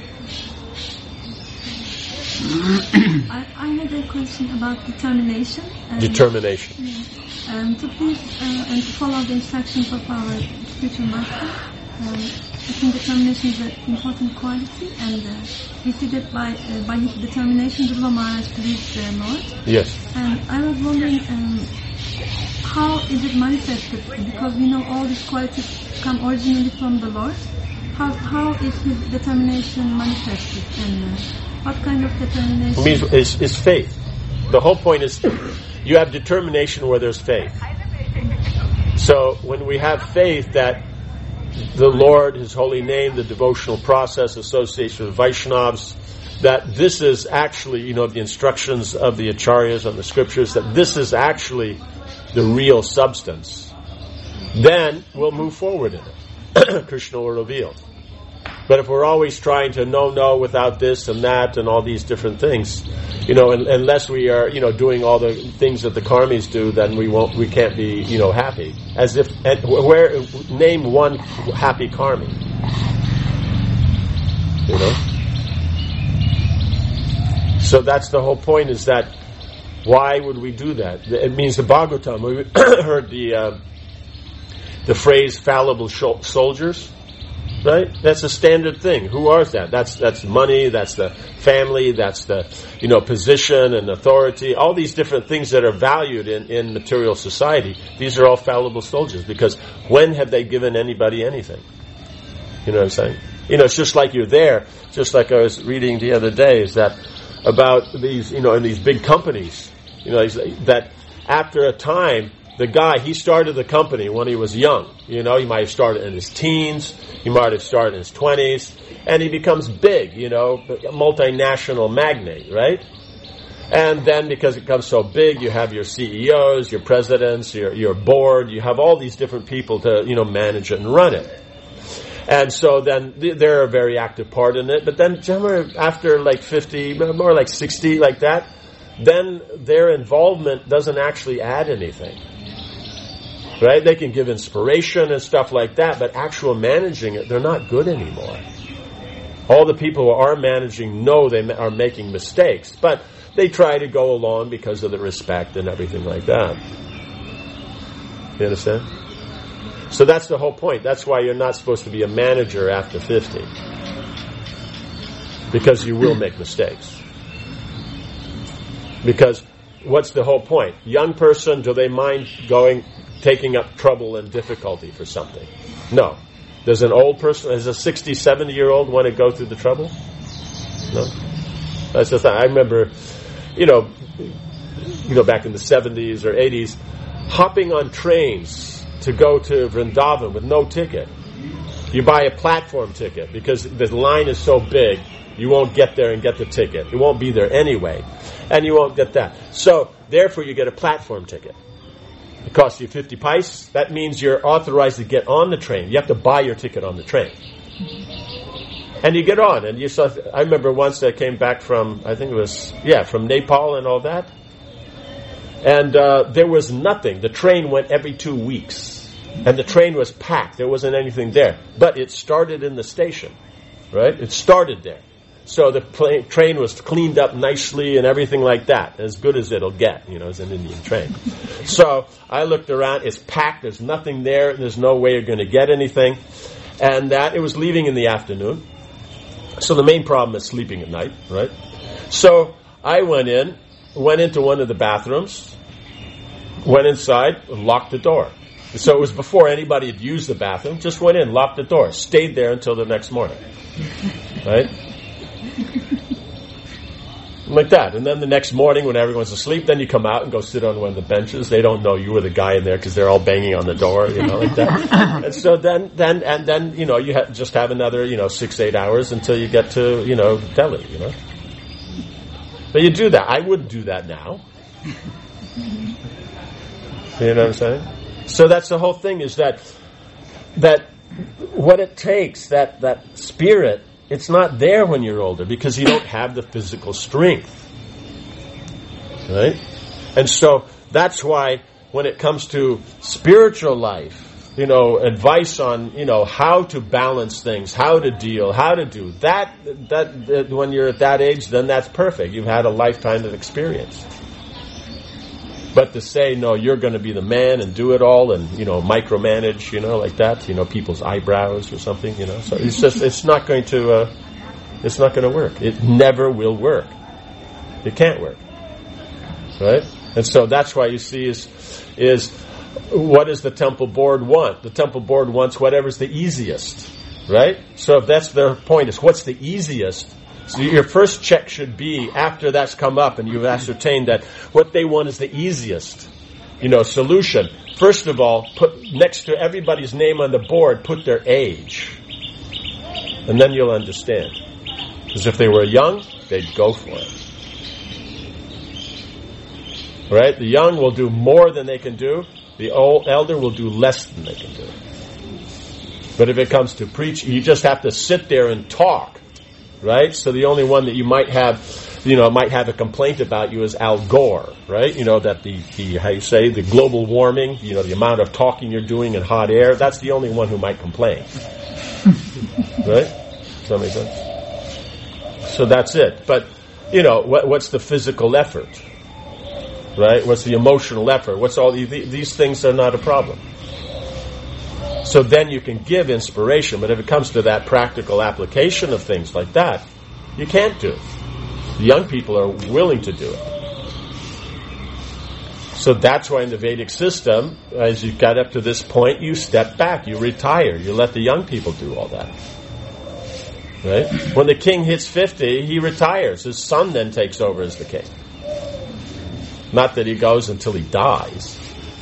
I, I had a question about determination. Um, determination. Yeah. Um, to please uh, and to follow the instructions of our spiritual master. Um, I think determination is an important quality, and uh, we see that by uh, by his determination, Dhruva Maharaj pleased the Lord. Yes. And I was wondering, um, how is it manifested? Because we know all these qualities come originally from the Lord. How how is his determination manifested, and uh, what kind of determination? It means is, is faith. The whole point is you have determination where there's faith. So when we have faith that the Lord, His holy name, the devotional process, association with Vaishnavas, that this is actually, you know, the instructions of the acharyas and the scriptures, that this is actually the real substance, then we'll move forward in it. Krishna will reveal. But if we're always trying to no, no, without this and that and all these different things, you know, un- unless we are, you know, doing all the things that the karmis do, then we won't, we can't be, you know, happy. As if, and where, name one happy karmi. You know? So that's the whole point, is that why would we do that? It means the Bhagavatam, we heard the, uh, the phrase fallible sh- soldiers. Right? That's a standard thing. Who are that? That's that's money, that's the family, that's the, you know, position and authority, all these different things that are valued in, in material society. These are all fallible soldiers, because when have they given anybody anything? You know what I'm saying? You know, it's just like you're there, just like I was reading the other day, is that about these, you know, in these big companies, you know, that after a time, the guy, he started the company when he was young. You know, he might have started in his teens, he might have started in his twenties, and he becomes big, you know, a multinational magnate, right? And then because it becomes so big, you have your C E Os, your presidents, your, your board, you have all these different people to, you know, manage it and run it. And so then they're a very active part in it, but then after like fifty, more like sixty, like that, then their involvement doesn't actually add anything. Right? They can give inspiration and stuff like that, but actual managing it, they're not good anymore. All the people who are managing know they are making mistakes, but they try to go along because of the respect and everything like that. You understand? So that's the whole point. That's why you're not supposed to be a manager after fifty. Because you will make mistakes. Because what's the whole point? Young person, do they mind going, taking up trouble and difficulty for something? No. Does an old person, does a sixty, seventy year old want to go through the trouble? No. That's just, I remember, you know, you know, back in the seventies or eighties, hopping on trains to go to Vrindavan with no ticket. You buy a platform ticket because the line is so big, you won't get there and get the ticket. It won't be there anyway. And you won't get that. So, therefore, you get a platform ticket. It costs you fifty paise. That means you're authorized to get on the train. You have to buy your ticket on the train. And you get on. And you saw, I remember once I came back from, I think it was, yeah, from Nepal and all that. And uh, there was nothing. The train went every two weeks. And the train was packed. There wasn't anything there. But it started in the station. Right? It started there. So the plane, train was cleaned up nicely and everything like that. As good as it'll get, you know, as an Indian train. So I looked around. It's packed. There's nothing there. There's no way you're going to get anything. And that, it was leaving in the afternoon. So the main problem is sleeping at night, right? So I went in, went into one of the bathrooms, went inside, and locked the door. So it was before anybody had used the bathroom. Just went in, locked the door, stayed there until the next morning. Right? Like that. And then the next morning when everyone's asleep, then you come out and go sit on one of the benches. They don't know you were the guy in there because they're all banging on the door, you know, like that. And so then, then, and then, you know, you ha- just have another, you know, six, eight hours until you get to, you know, Delhi, you know. But you do that. I wouldn't do that now. You know what I'm saying? So that's the whole thing, is that, that what it takes, that, that spirit, it's not there when you're older because you don't have the physical strength. Right? And so that's why when it comes to spiritual life, you know, advice on, you know, how to balance things, how to deal, how to do that, that, that when you're at that age, then that's perfect. You've had a lifetime of experience. But to say, no, you're going to be the man and do it all and, you know, micromanage, you know, like that, you know, people's eyebrows or something, you know. So it's just, it's not going to, uh, it's not going to work. It never will work. It can't work. Right? And so that's why you see is, is what does the temple board want? The temple board wants whatever's the easiest. Right? So if that's their point, is what's the easiest? So your first check should be, after that's come up and you've ascertained that what they want is the easiest, you know, solution. First of all, put next to everybody's name on the board, put their age. And then you'll understand. Because if they were young, they'd go for it. Right? The young will do more than they can do. The old elder will do less than they can do. But if it comes to preach, you just have to sit there and talk. Right? So the only one that you might have, you know, might have a complaint about you is Al Gore. Right? You know, that the, the, how you say, the global warming, you know, the amount of talking you're doing in hot air, that's the only one who might complain. Right? Does that make sense? So that's it. But, you know, what, what's the physical effort? Right? What's the emotional effort? What's all these, these things are not a problem. So then you can give inspiration, but if it comes to that practical application of things like that, you can't do it. The young people are willing to do it. So that's why in the Vedic system, as you got up to this point, you step back, you retire, you let the young people do all that. Right? When the king hits fifty, he retires. His son then takes over as the king. Not that he goes until he dies.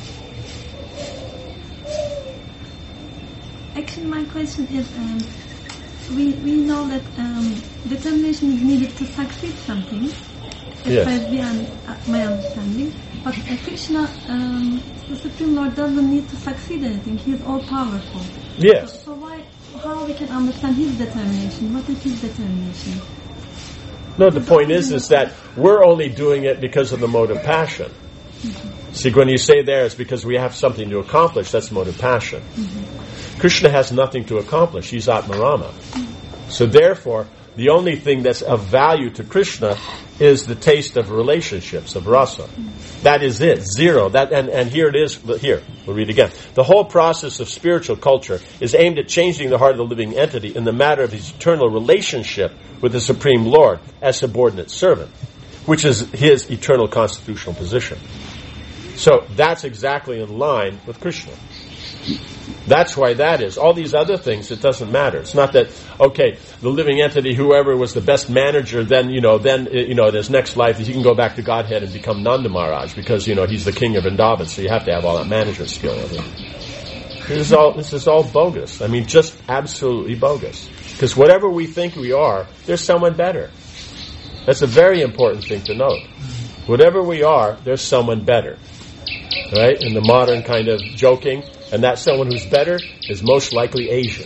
Actually, my question is, um, we we know that um, determination is needed to succeed something, as Yes. far as we un- uh, my understanding. But uh, Krishna, um, the Supreme Lord, doesn't need to succeed anything. He is all powerful. Yes. So, so why? How we can understand his determination? What is his determination? No, the point is, is that we're only doing it because of the mode of passion. Mm-hmm. See, when you say there, it's because we have something to accomplish. That's mode of passion. Mm-hmm. Krishna has nothing to accomplish. He's Atmarama. Mm-hmm. So therefore, the only thing that's of value to Krishna is the taste of relationships, of rasa. Mm-hmm. That is it. Zero. That and, and here it is. Here, we'll read again. The whole process of spiritual culture is aimed at changing the heart of the living entity in the matter of his eternal relationship with the Supreme Lord as subordinate servant, which is his eternal constitutional position. So that's exactly in line with Krishna. That's why that is. All these other things, it doesn't matter. It's not that, okay, the living entity, whoever was the best manager, then, you know, then, you know, in his next life, he can go back to Godhead and become Nanda Maharaj because, you know, he's the king of Vrindavan, so you have to have all that management skill. This is all, this is all bogus. I mean, just absolutely bogus. Because whatever we think we are, there's someone better. That's a very important thing to note. Whatever we are, there's someone better. Right? In the modern kind of joking, and that someone who's better is most likely Asian.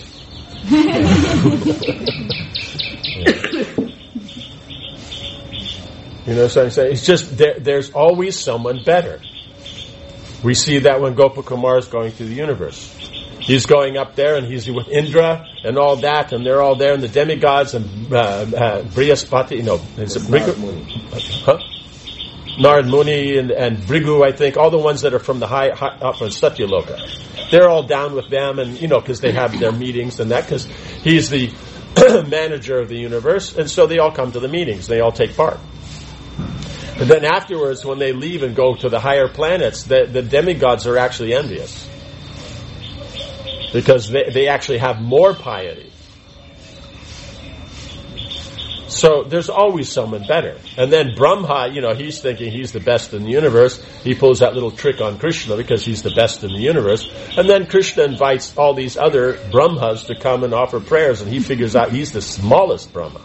You know what I'm saying? It's just, there, there's always someone better. We see that when Gopakumar is going through the universe. He's going up there and he's with Indra and all that, and they're all there, and the demigods and uh, uh, Brihaspati, no, is it Brigu? Huh? Narad Muni and, and Brigu, I think, all the ones that are from the high, high up in Satyaloka. They're all down with them, and, you know, because they have their meetings and that, because he's the manager of the universe, and so they all come to the meetings. They all take part. And then afterwards, when they leave and go to the higher planets, the, the demigods are actually envious. Because they, they actually have more piety. So there's always someone better. And then Brahma, you know, he's thinking he's the best in the universe. He pulls that little trick on Krishna because he's the best in the universe. And then Krishna invites all these other Brahmas to come and offer prayers, and he figures out he's the smallest Brahma.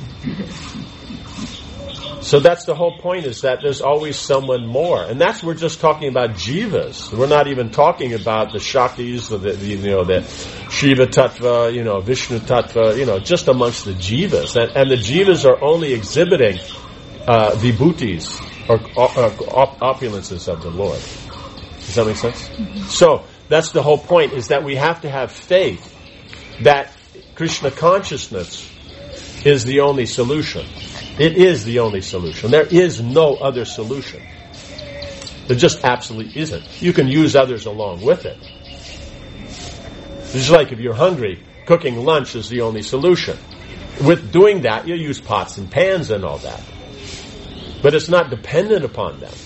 So that's the whole point, is that there's always someone more. And that's, we're just talking about jivas. We're not even talking about the Shaktis, the, the you know, the Shiva Tattva, you know, Vishnu Tattva, you know, just amongst the jivas. And, and the jivas are only exhibiting uh, vibhutis, or uh, op- opulences of the Lord. Does that make sense? Mm-hmm. So that's the whole point, is that we have to have faith that Krishna consciousness is the only solution. It is the only solution. There is no other solution. There just absolutely isn't. You can use others along with it. It's like if you're hungry, cooking lunch is the only solution. With doing that, you use pots and pans and all that. But it's not dependent upon them.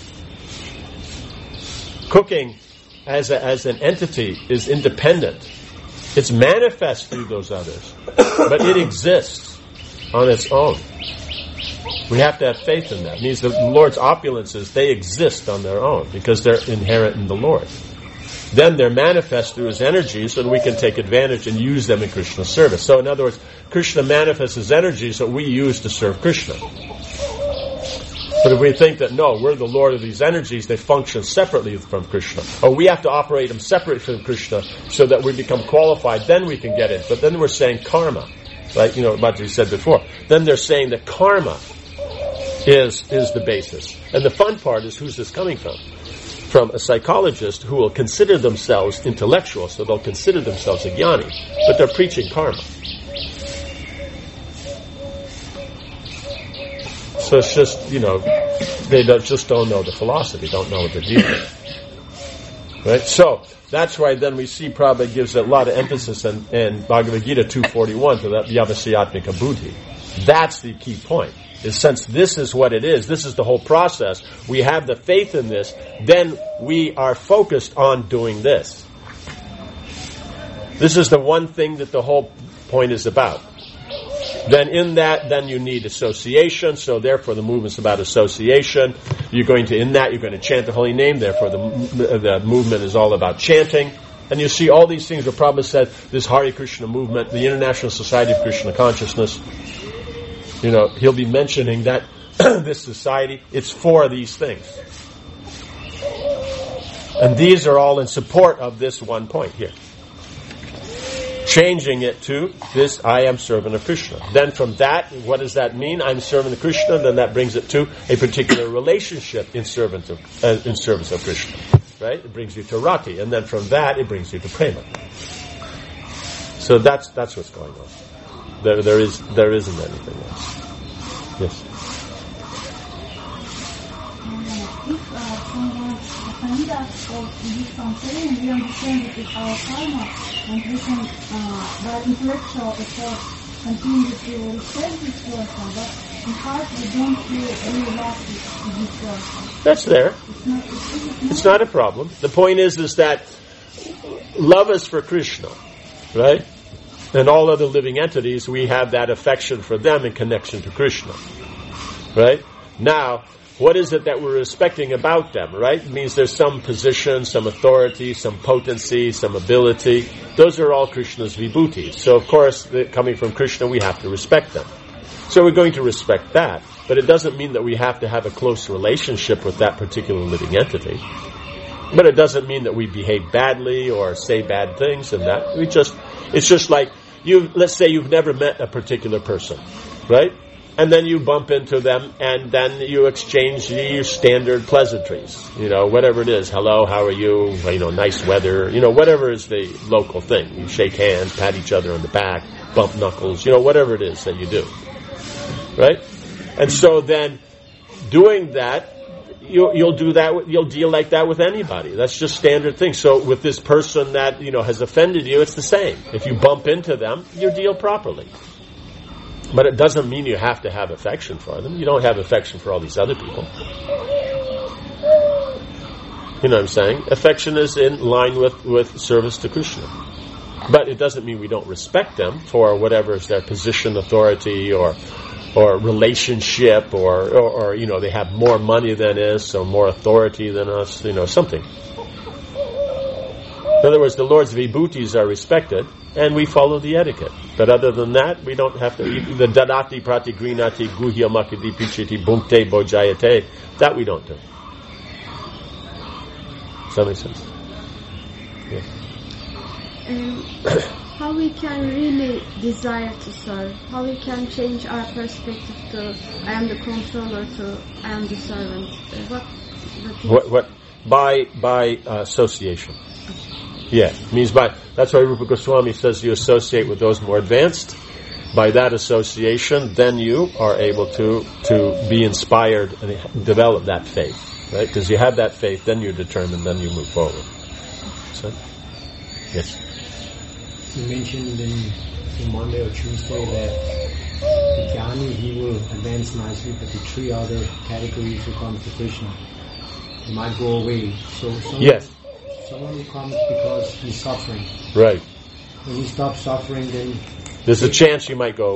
Cooking as a, as an entity is independent. It's manifest through those others. But it exists on its own. We have to have faith in that. It means the Lord's opulences, they exist on their own because they're inherent in the Lord. then they're manifest through his energies, and we can take advantage and use them in Krishna's service. So in other words, Krishna manifests his energies that we use to serve Krishna. But if we think that, no, we're the Lord of these energies, they function separately from Krishna, or we have to operate them separate from Krishna so that we become qualified, then we can get in. But then we're saying karma, right? You know, what we said before. Then they're saying that karma is is the basis. And the fun part is, who's this coming from? From a psychologist who will consider themselves intellectual, so they'll consider themselves a jnani, but they're preaching karma. So it's just, you know, they don't, just don't know the philosophy, don't know what they're dealing with. Right? So, that's why then we see Prabhupada gives a lot of emphasis in, in Bhagavad Gita two forty-one to that Vyavasyatmika Buddhi. That's the key point. Is since this is what it is, this is the whole process, we have the faith in this, then we are focused on doing this. This is the one thing that the whole point is about. Then in that, then you need association, so therefore the movement's about association. You're going to, in that, you're going to chant the holy name, therefore the, the movement is all about chanting. And you see all these things where Prabhupada said, this Hare Krishna movement, the International Society of Krishna Consciousness, you know, he'll be mentioning that this society, it's for these things. And these are all in support of this one point here. Changing it to this, I am servant of Krishna. Then from that, what does that mean? I'm servant of Krishna. Then that brings it to a particular relationship in servant of, uh, in service of Krishna. Right? It brings you to rati, and then from that it brings you to prema. So that's that's what's going on. There there is there isn't anything else. Yes. If uh, someone offends us or do something, we understand it is our karma, and we can, uh, by intellectual effort, continue to respect this person, but in heart we don't feel really love this person. That's there. It's not, it's, it's not a problem. The point is, is that love is for Krishna, right? And all other living entities, we have that affection for them in connection to Krishna, right? Now, what is it that we're respecting about them, right? It means there's some position, some authority, some potency, some ability. Those are all Krishna's vibhutis. So, of course, coming from Krishna, we have to respect them. So we're going to respect that. But it doesn't mean that we have to have a close relationship with that particular living entity. But it doesn't mean that we behave badly or say bad things and that. We just, it's just like, you. let's say you've never met a particular person, right? And then you bump into them, and then you exchange your standard pleasantries. You know, whatever it is. Hello, how are you? You know, nice weather. You know, whatever is the local thing. You shake hands, pat each other on the back, bump knuckles. You know, whatever it is that you do. Right? And so then, doing that, you'll, you'll do that, with, you'll deal like that with anybody. That's just standard thing. So with this person that, you know, has offended you, it's the same. If you bump into them, you deal properly. But it doesn't mean you have to have affection for them. You don't have affection for all these other people. You know what I'm saying? Affection is in line with, with service to Krishna. But it doesn't mean we don't respect them for whatever is their position, authority, or or relationship, or, or, or, you know, they have more money than us, or more authority than us, you know, something. In other words, the Lord's vibhutis are respected, and we follow the etiquette. But other than that, we don't have to, the dadati pratigrinati guhya makidi pichiti bhunkte bojayate, that we don't do. Does that make sense? Yes. Um, how we can really desire to serve, how we can change our perspective to I am the controller to I am the servant. Uh, what, what, what? By by uh, association. Yeah, it means by, that's why Rupa Goswami says you associate with those more advanced. By that association, then you are able to to be inspired and develop that faith, right? Because you have that faith, then you're determined, then you move forward. So, yes. You mentioned in, in Monday or Tuesday that the jnani, he will advance nicely, but the three other categories who come to Krishna, they might go away. So someone, yes. someone who comes because he's suffering. Right. When he stops suffering, then... There's a chance you might go away.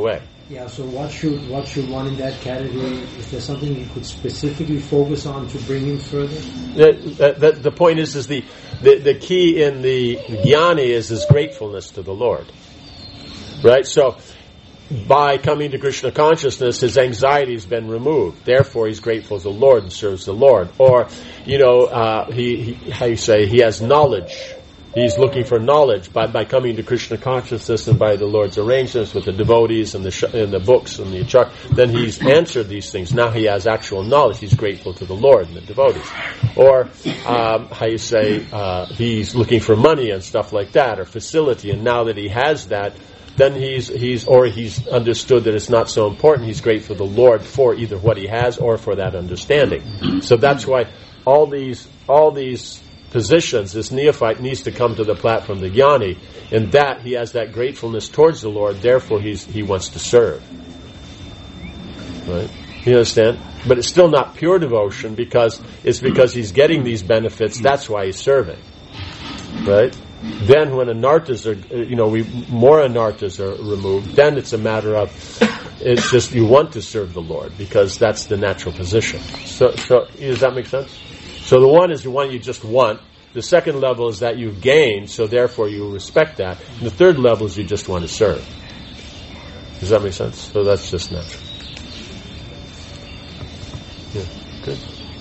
Yeah, so what should what should one in that category, is there something you could specifically focus on to bring him further? The, the, the point is, is the, the, the key in the jnani is his gratefulness to the Lord. Right? So, by coming to Krishna consciousness, his anxiety has been removed. Therefore, he's grateful to the Lord and serves the Lord. Or, you know, uh, he, he, how you say, he has knowledge. He's looking for knowledge by, by coming to Krishna consciousness and by the Lord's arrangements with the devotees and the sh- and the books and the achar. Then he's answered these things. Now he has actual knowledge. He's grateful to the Lord and the devotees. Or um, how you say uh, he's looking for money and stuff like that, or facility. And now that he has that, then he's he's or he's understood that it's not so important. He's grateful to the Lord for either what he has or for that understanding. So that's why all these all these. positions, this neophyte needs to come to the platform, the jnani, in that he has that gratefulness towards the Lord, therefore he's, he wants to serve. Right? You understand? But it's still not pure devotion because it's because he's getting these benefits, that's why he's serving. Right? Then when anarthas are, you know, we, more anarthas are removed, then it's a matter of, it's just you want to serve the Lord because that's the natural position. So, so does that make sense? So the one is the one you just want. The second level is that you've gained, so therefore you respect that. And the third level is you just want to serve. Does that make sense? So that's just natural. Yeah, good.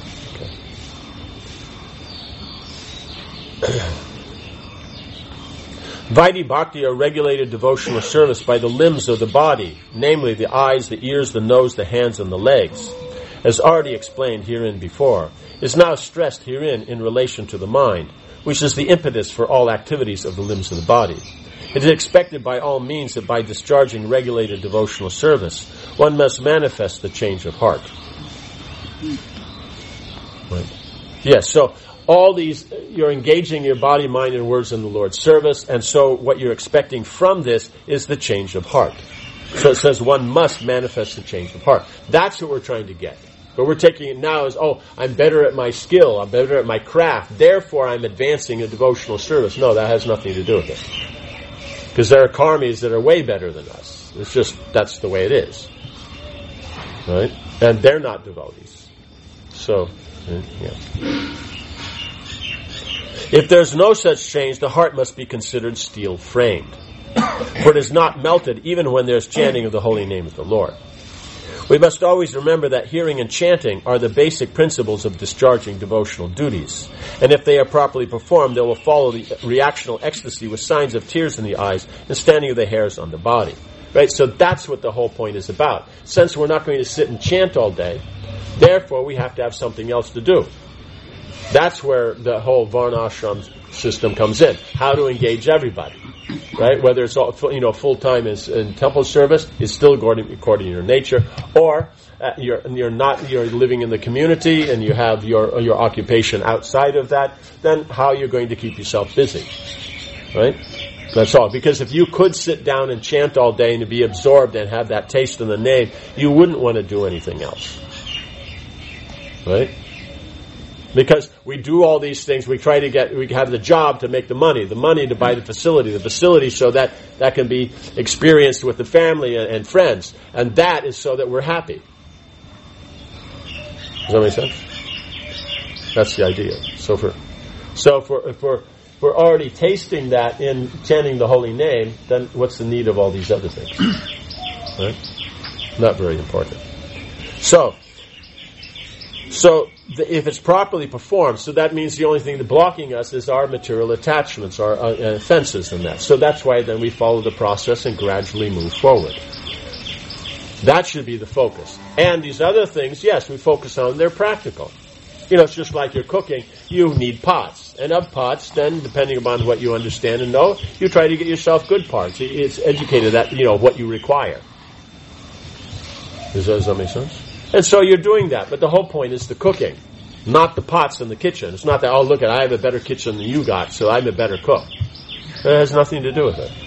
Okay. Vaidhi Bhakti are regulated devotional service by the limbs of the body, namely the eyes, the ears, the nose, the hands, and the legs. As already explained herein before, is now stressed herein in relation to the mind, which is the impetus for all activities of the limbs of the body. It is expected by all means that by discharging regulated devotional service, one must manifest the change of heart. Right. Yes, so all these, you're engaging your body, mind, and words in the Lord's service, and so what you're expecting from this is the change of heart. So it says one must manifest the change of heart. That's what we're trying to get. But we're taking it now as, oh, I'm better at my skill, I'm better at my craft, therefore I'm advancing a devotional service. No, that has nothing to do with it. Because there are karmis that are way better than us. It's just, that's the way it is. Right? And they're not devotees. So, yeah. If there's no such change, the heart must be considered steel-framed. For it is not melted even when there's chanting of the holy name of the Lord. We must always remember that hearing and chanting are the basic principles of discharging devotional duties. And if they are properly performed, they will follow the reactional ecstasy with signs of tears in the eyes and standing of the hairs on the body. Right? So that's what the whole point is about. Since we're not going to sit and chant all day, therefore we have to have something else to do. That's where the whole Varnashram system comes in. How to engage everybody. Right? Whether it's all, you know, full-time is in temple service, is still according, according to your nature, or uh, you're, you're not, you're living in the community and you have your, your occupation outside of that, then how you're going to keep yourself busy. Right? That's all. Because if you could sit down and chant all day and to be absorbed and have that taste in the name, you wouldn't want to do anything else. Right? Because we do all these things, we try to get, we have the job to make the money, the money to buy the facility, the facility so that that can be experienced with the family and, and friends. And that is so that we're happy. Does that make sense? That's the idea. So for, so for, if we're, if we're already tasting that in chanting the holy name, then what's the need of all these other things? Right? Not very important. So, so, if it's properly performed, so that means the only thing that's blocking us is our material attachments, our uh, offenses and that. So that's why then we follow the process and gradually move forward. That should be the focus. And these other things, yes, we focus on, they're practical. You know, it's just like you're cooking. You need pots. And of pots, then, depending upon what you understand and know, you try to get yourself good pots. It's educated that, you know, what you require. Does that, does that make sense? And so you're doing that, but the whole point is the cooking, not the pots in the kitchen. It's not that, oh, look, I have a better kitchen than you got, so I'm a better cook. It has nothing to do with it.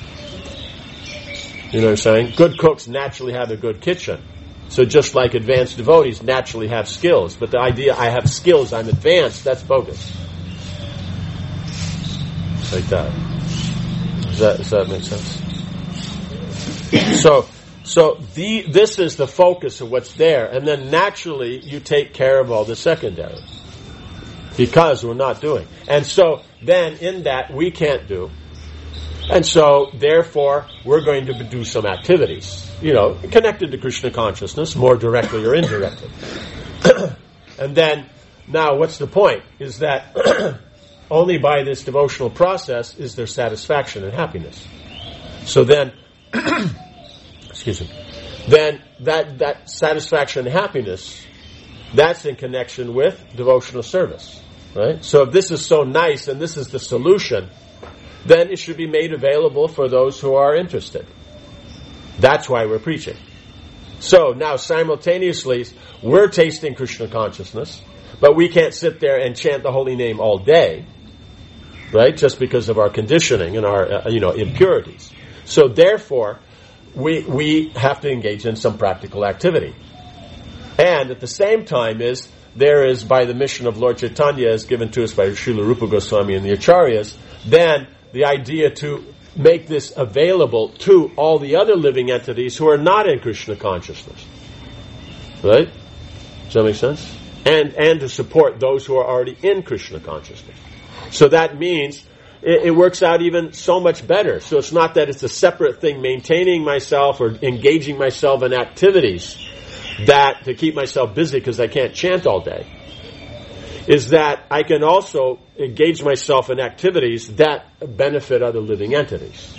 You know what I'm saying? Good cooks naturally have a good kitchen. So just like advanced devotees naturally have skills, but the idea, I have skills, I'm advanced, that's bogus. Like that. Does that, does that make sense? So, So the, this is the focus of what's there, and then naturally you take care of all the secondary. Because we're not doing. And so then in that we can't do. And so therefore we're going to do some activities, you know, connected to Krishna consciousness, more directly or indirectly. And then, now what's the point? Is that only by this devotional process is there satisfaction and happiness. So then, excuse me, then that, that satisfaction and happiness, that's in connection with devotional service. Right? So if this is so nice and this is the solution, then it should be made available for those who are interested. That's why we're preaching. So now simultaneously, we're tasting Krishna consciousness, but we can't sit there and chant the holy name all day, right? Just because of our conditioning and our uh, you know impurities. So therefore, we we have to engage in some practical activity. And at the same time is there is, by the mission of Lord Chaitanya, as given to us by Srila Rupa Goswami and the Acharyas, then the idea to make this available to all the other living entities who are not in Krishna consciousness. Right? Does that make sense? And and to support those who are already in Krishna consciousness. So that means it, it works out even so much better. So it's not that it's a separate thing, maintaining myself or engaging myself in activities that to keep myself busy because I can't chant all day, is that I can also engage myself in activities that benefit other living entities.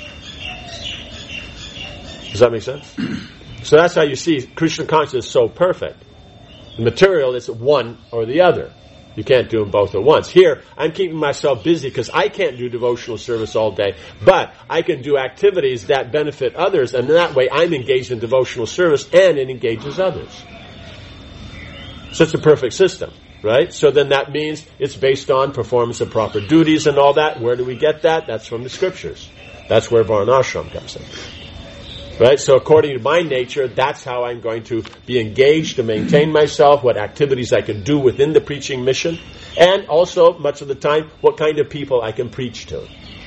Does that make sense? So that's how you see Krishna consciousness is so perfect. The material is one or the other. You can't do them both at once. Here, I'm keeping myself busy because I can't do devotional service all day, but I can do activities that benefit others, and that way I'm engaged in devotional service and it engages others. So it's a perfect system, right? So then that means it's based on performance of proper duties and all that. Where do we get that? That's from the scriptures. That's where Varnashram comes in. Right? So according to my nature, that's how I'm going to be engaged to maintain myself, what activities I can do within the preaching mission, and also, much of the time, what kind of people I can preach to.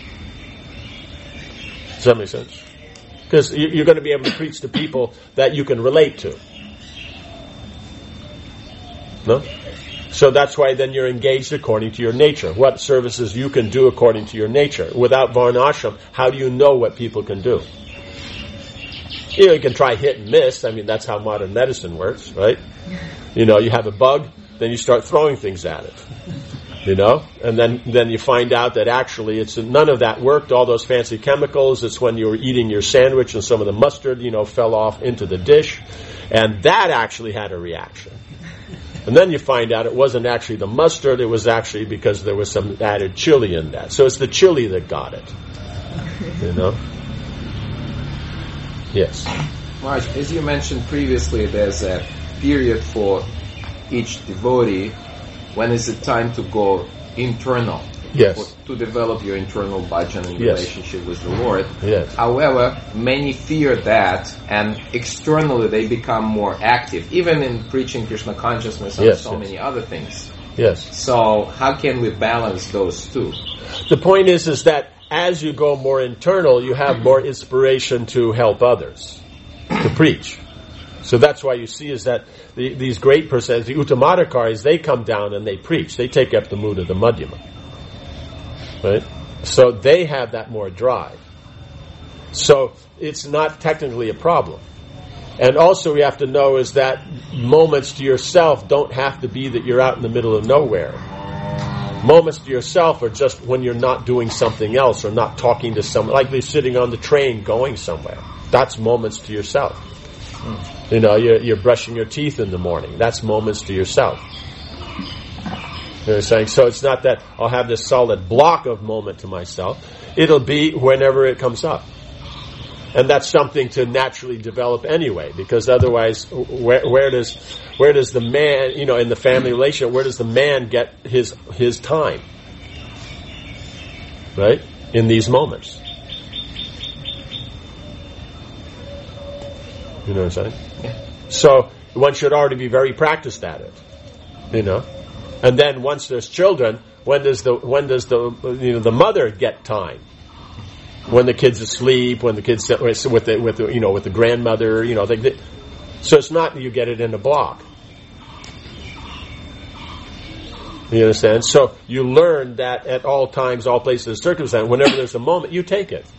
Does that make sense? Because you're going to be able to preach to people that you can relate to. No? So that's why then you're engaged according to your nature. What services you can do according to your nature. Without Varnashram, how do you know what people can do? You know, you can try hit and miss. I mean, that's how modern medicine works, right? You know, you have a bug, then you start throwing things at it. You know? And then, then you find out that actually it's none of that worked, all those fancy chemicals. It's when you were eating your sandwich and some of the mustard, you know, fell off into the dish. And that actually had a reaction. And then you find out it wasn't actually the mustard, it was actually because there was some added chili in that. So it's the chili that got it. You know? Yes. Raj, as you mentioned previously, there's a period for each devotee when is it time to go internal. Yes. For, to develop your internal bhajan and yes. relationship with the Lord. Yes. However, many fear that, and externally they become more active, even in preaching Krishna consciousness and yes, so yes. many other things. Yes. So how can we balance those two? The point is, is that as you go more internal, you have more inspiration to help others, to preach. So that's why you see is that the, these great persons, the Uttamadhikaris, they come down and they preach. They take up the mood of the Madhyama. Right? So they have that more drive. So it's not technically a problem. And also we have to know is that moments to yourself don't have to be that you're out in the middle of nowhere. Moments to yourself are just when you're not doing something else or not talking to someone, like you're sitting on the train going somewhere. That's moments to yourself. You know, you're, you're brushing your teeth in the morning. That's moments to yourself. You know what I'm saying? So it's not that I'll have this solid block of moment to myself. It'll be whenever it comes up. And that's something to naturally develop anyway, because otherwise, where, where does where does the man, you know, in the family relationship, where does the man get his his time? Right? In these moments. You know what I'm saying? Yeah. So one should already be very practiced at it. You know? And then once there's children, when does the when does the you know the mother get time? when the kid's asleep, when the kid's with the, with the, you know, with the grandmother, you know, they, they, so it's not that you get it in a block. You understand? So you learn that at all times, all places, and circumstances, whenever there's a moment, you take it.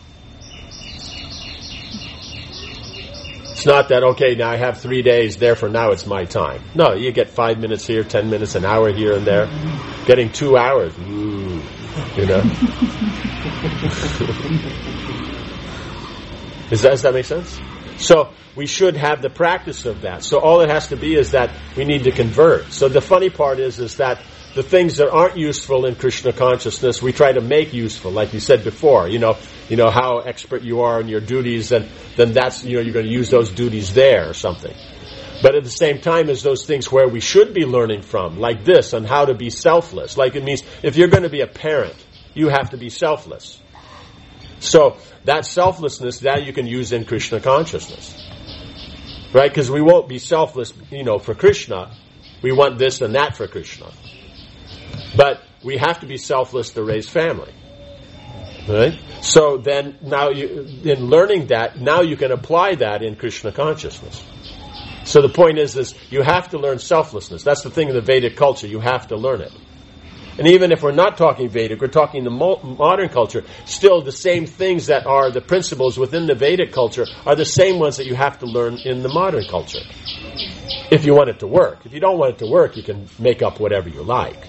It's not that, okay, now I have three days, therefore now it's my time. No, you get five minutes here, ten minutes, an hour here and there. Getting two hours, ooh, you know. Does that, does that make sense? So we should have the practice of that. So all it has to be is that we need to convert. So the funny part is, is that the things that aren't useful in Krishna consciousness, we try to make useful, like you said before. You know, you know how expert you are in your duties, and then that's, you know, you're going to use those duties there or something. But at the same time as those things where we should be learning from, like this, on how to be selfless. Like it means if you're going to be a parent, you have to be selfless. So that selflessness, that you can use in Krishna consciousness. Right? Because we won't be selfless, you know, for Krishna. We want this and that for Krishna. But we have to be selfless to raise family. Right? So then, now you, in learning that, now you can apply that in Krishna consciousness. So the point is, is you have to learn selflessness. That's the thing in the Vedic culture. You have to learn it. And even if we're not talking Vedic, we're talking the mo- modern culture, still the same things that are the principles within the Vedic culture are the same ones that you have to learn in the modern culture. If you want it to work. If you don't want it to work, you can make up whatever you like.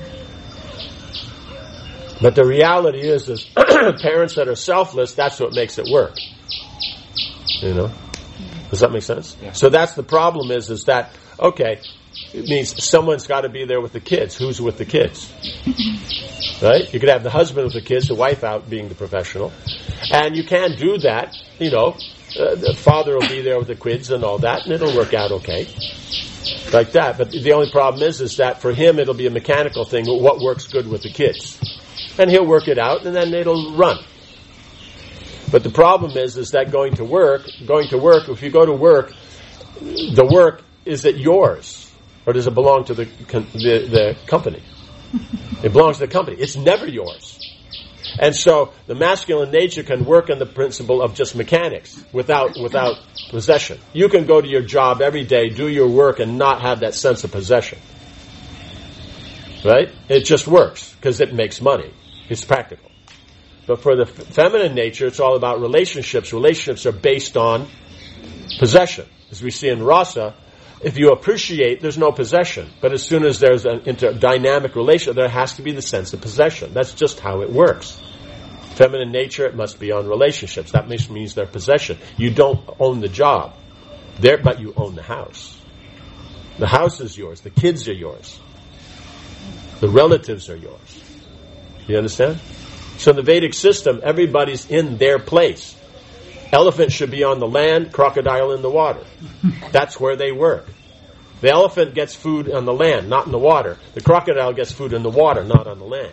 But the reality is, is parents that are selfless, that's what makes it work. You know? Does that make sense? Yeah. So that's the problem is, is that, okay, it means someone's got to be there with the kids. Who's with the kids? Right? You could have the husband with the kids, the wife out being the professional. And you can do that, you know, uh, the father will be there with the kids and all that, and it'll work out okay. Like that. But the only problem is, is that for him it'll be a mechanical thing, what works good with the kids. And he'll work it out, and then it'll run. But the problem is, is that going to work, going to work, if you go to work, the work, is it yours? Or does it belong to the, the, the company? It belongs to the company. It's never yours. And so, the masculine nature can work on the principle of just mechanics, without, without possession. You can go to your job every day, do your work, and not have that sense of possession. Right? It just works, because it makes money. It's practical. But for the f- feminine nature, it's all about relationships. Relationships are based on possession. As we see in Rasa, if you appreciate, there's no possession. But as soon as there's an inter- dynamic relation, there has to be the sense of possession. That's just how it works. Feminine nature, it must be on relationships. That means they're possession. You don't own the job, there, but you own the house. The house is yours. The kids are yours. The relatives are yours. You understand? So in the Vedic system, everybody's in their place. Elephant should be on the land, crocodile in the water. That's where they work. The elephant gets food on the land, not in the water. The crocodile gets food in the water, not on the land.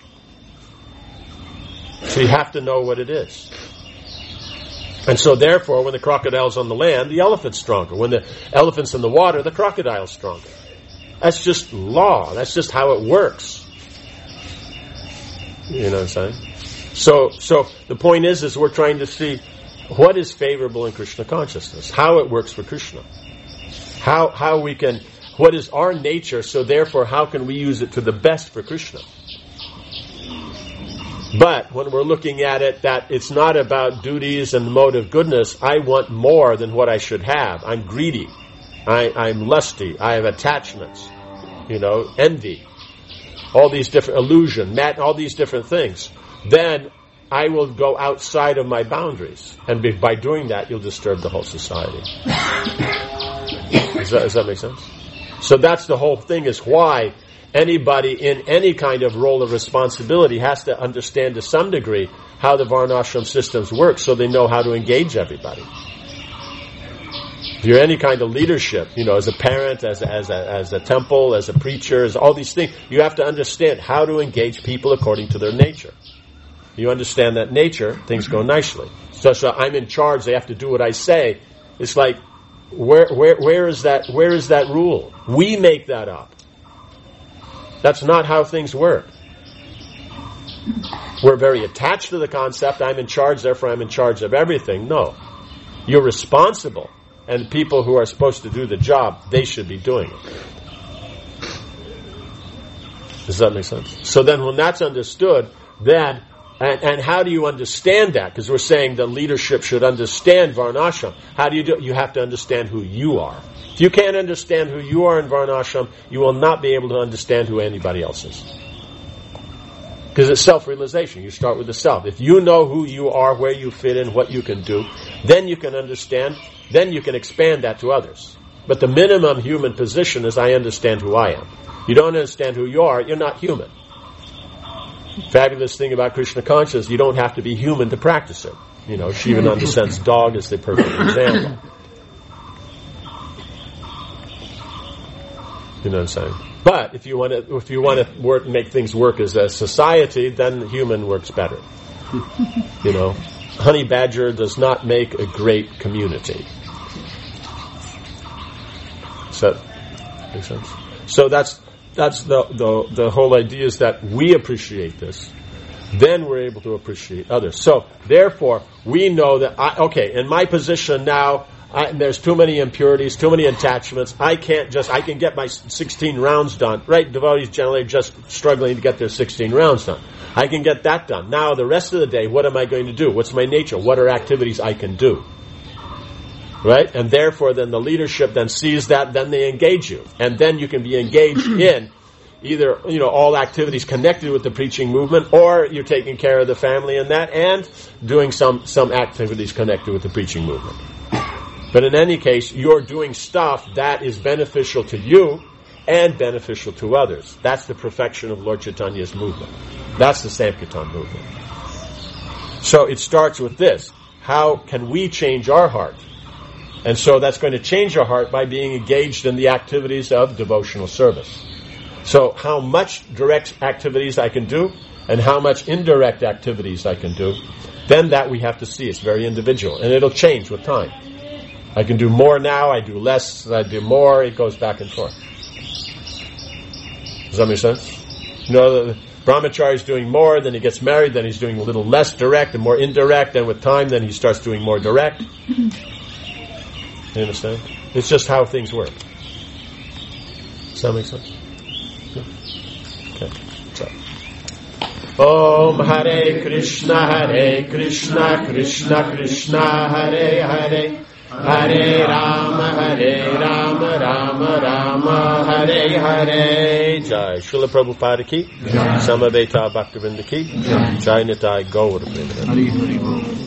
So you have to know what it is. And so therefore, when the crocodile's on the land, the elephant's stronger. When the elephant's in the water, the crocodile's stronger. That's just law. That's just how it works. You know what I'm saying? So, so the point is, is we're trying to see what is favorable in Krishna consciousness, how it works for Krishna, how how we can, what is our nature. So therefore, how can we use it to the best for Krishna? But when we're looking at it, that it's not about duties and the mode of goodness. I want more than what I should have. I'm greedy. I, I'm lusty. I have attachments. You know, envy. All these different illusion, mat, all these different things. Then I will go outside of my boundaries, and be, by doing that, you'll disturb the whole society. Does that, does that make sense? So that's the whole thing. Is why anybody in any kind of role of responsibility has to understand to some degree how the Varnashram systems work, so they know how to engage everybody. If you're any kind of leadership, you know, as a parent, as a, as a, as a temple, as a preacher, as all these things, you have to understand how to engage people according to their nature. You understand that nature, things go nicely. So, so I'm in charge, they have to do what I say. It's like, where, where, where is that, where is that rule? We make that up. That's not how things work. we're very attached to the concept, I'm in charge, therefore I'm in charge of everything. No. You're responsible. And people who are supposed to do the job, they should be doing it. Does that make sense? So then when that's understood, then, and, and how do you understand that? Because we're saying the leadership should understand Varnashram. How do you do it? You have to understand who you are. If you can't understand who you are in Varnashram, you will not be able to understand who anybody else is. Because it's self-realization. You start with the self. If you know who you are, where you fit in, what you can do, then you can understand, then you can expand that to others. But the minimum human position is I understand who I am. You don't understand who you are, you're not human. Fabulous thing about Krishna consciousness, you don't have to be human to practice it. You know, Shivananda Sen's dog is the perfect example. You know what I'm saying? But if you want to, if you want to work, make things work as a society, then human works better. You know, honey badger does not make a great community. Does that make sense? So that's that's the the the whole idea is that we appreciate this, then we're able to appreciate others. So therefore, we know that I, okay, in my position now. I, there's too many impurities, too many attachments. I can't just, I can get my sixteen rounds done. Right? Devotees generally are just struggling to get their sixteen rounds done. I can get that done. Now, the rest of the day, what am I going to do? What's my nature? What are activities I can do? Right? And therefore, then the leadership then sees that, then they engage you. And then you can be engaged in either, you know, all activities connected with the preaching movement, or you're taking care of the family and that, and doing some, some activities connected with the preaching movement. But in any case, you're doing stuff that is beneficial to you and beneficial to others. That's the perfection of Lord Chaitanya's movement. That's the Sankirtan movement. So it starts with this. How can we change our heart? And so that's going to change our heart by being engaged in the activities of devotional service. So how much direct activities I can do and how much indirect activities I can do, then that we have to see. It's very individual. And it'll change with time. I can do more now, I do less, I do more, it goes back and forth. Does that make sense? You know, the brahmachari is doing more, then he gets married, then he's doing a little less direct and more indirect, and with time then he starts doing more direct. You understand? It's just how things work. Does that make sense? Okay. So. Om Hare Krishna, Hare Krishna, Krishna Krishna, Hare Hare. Hare Rama, Hare Rama, Rama Rama, Hare Hare. Jai Srila Prabhupada ki, Samaveta Bhaktivinoda ki, Jai Nitai Gaur Vrinda.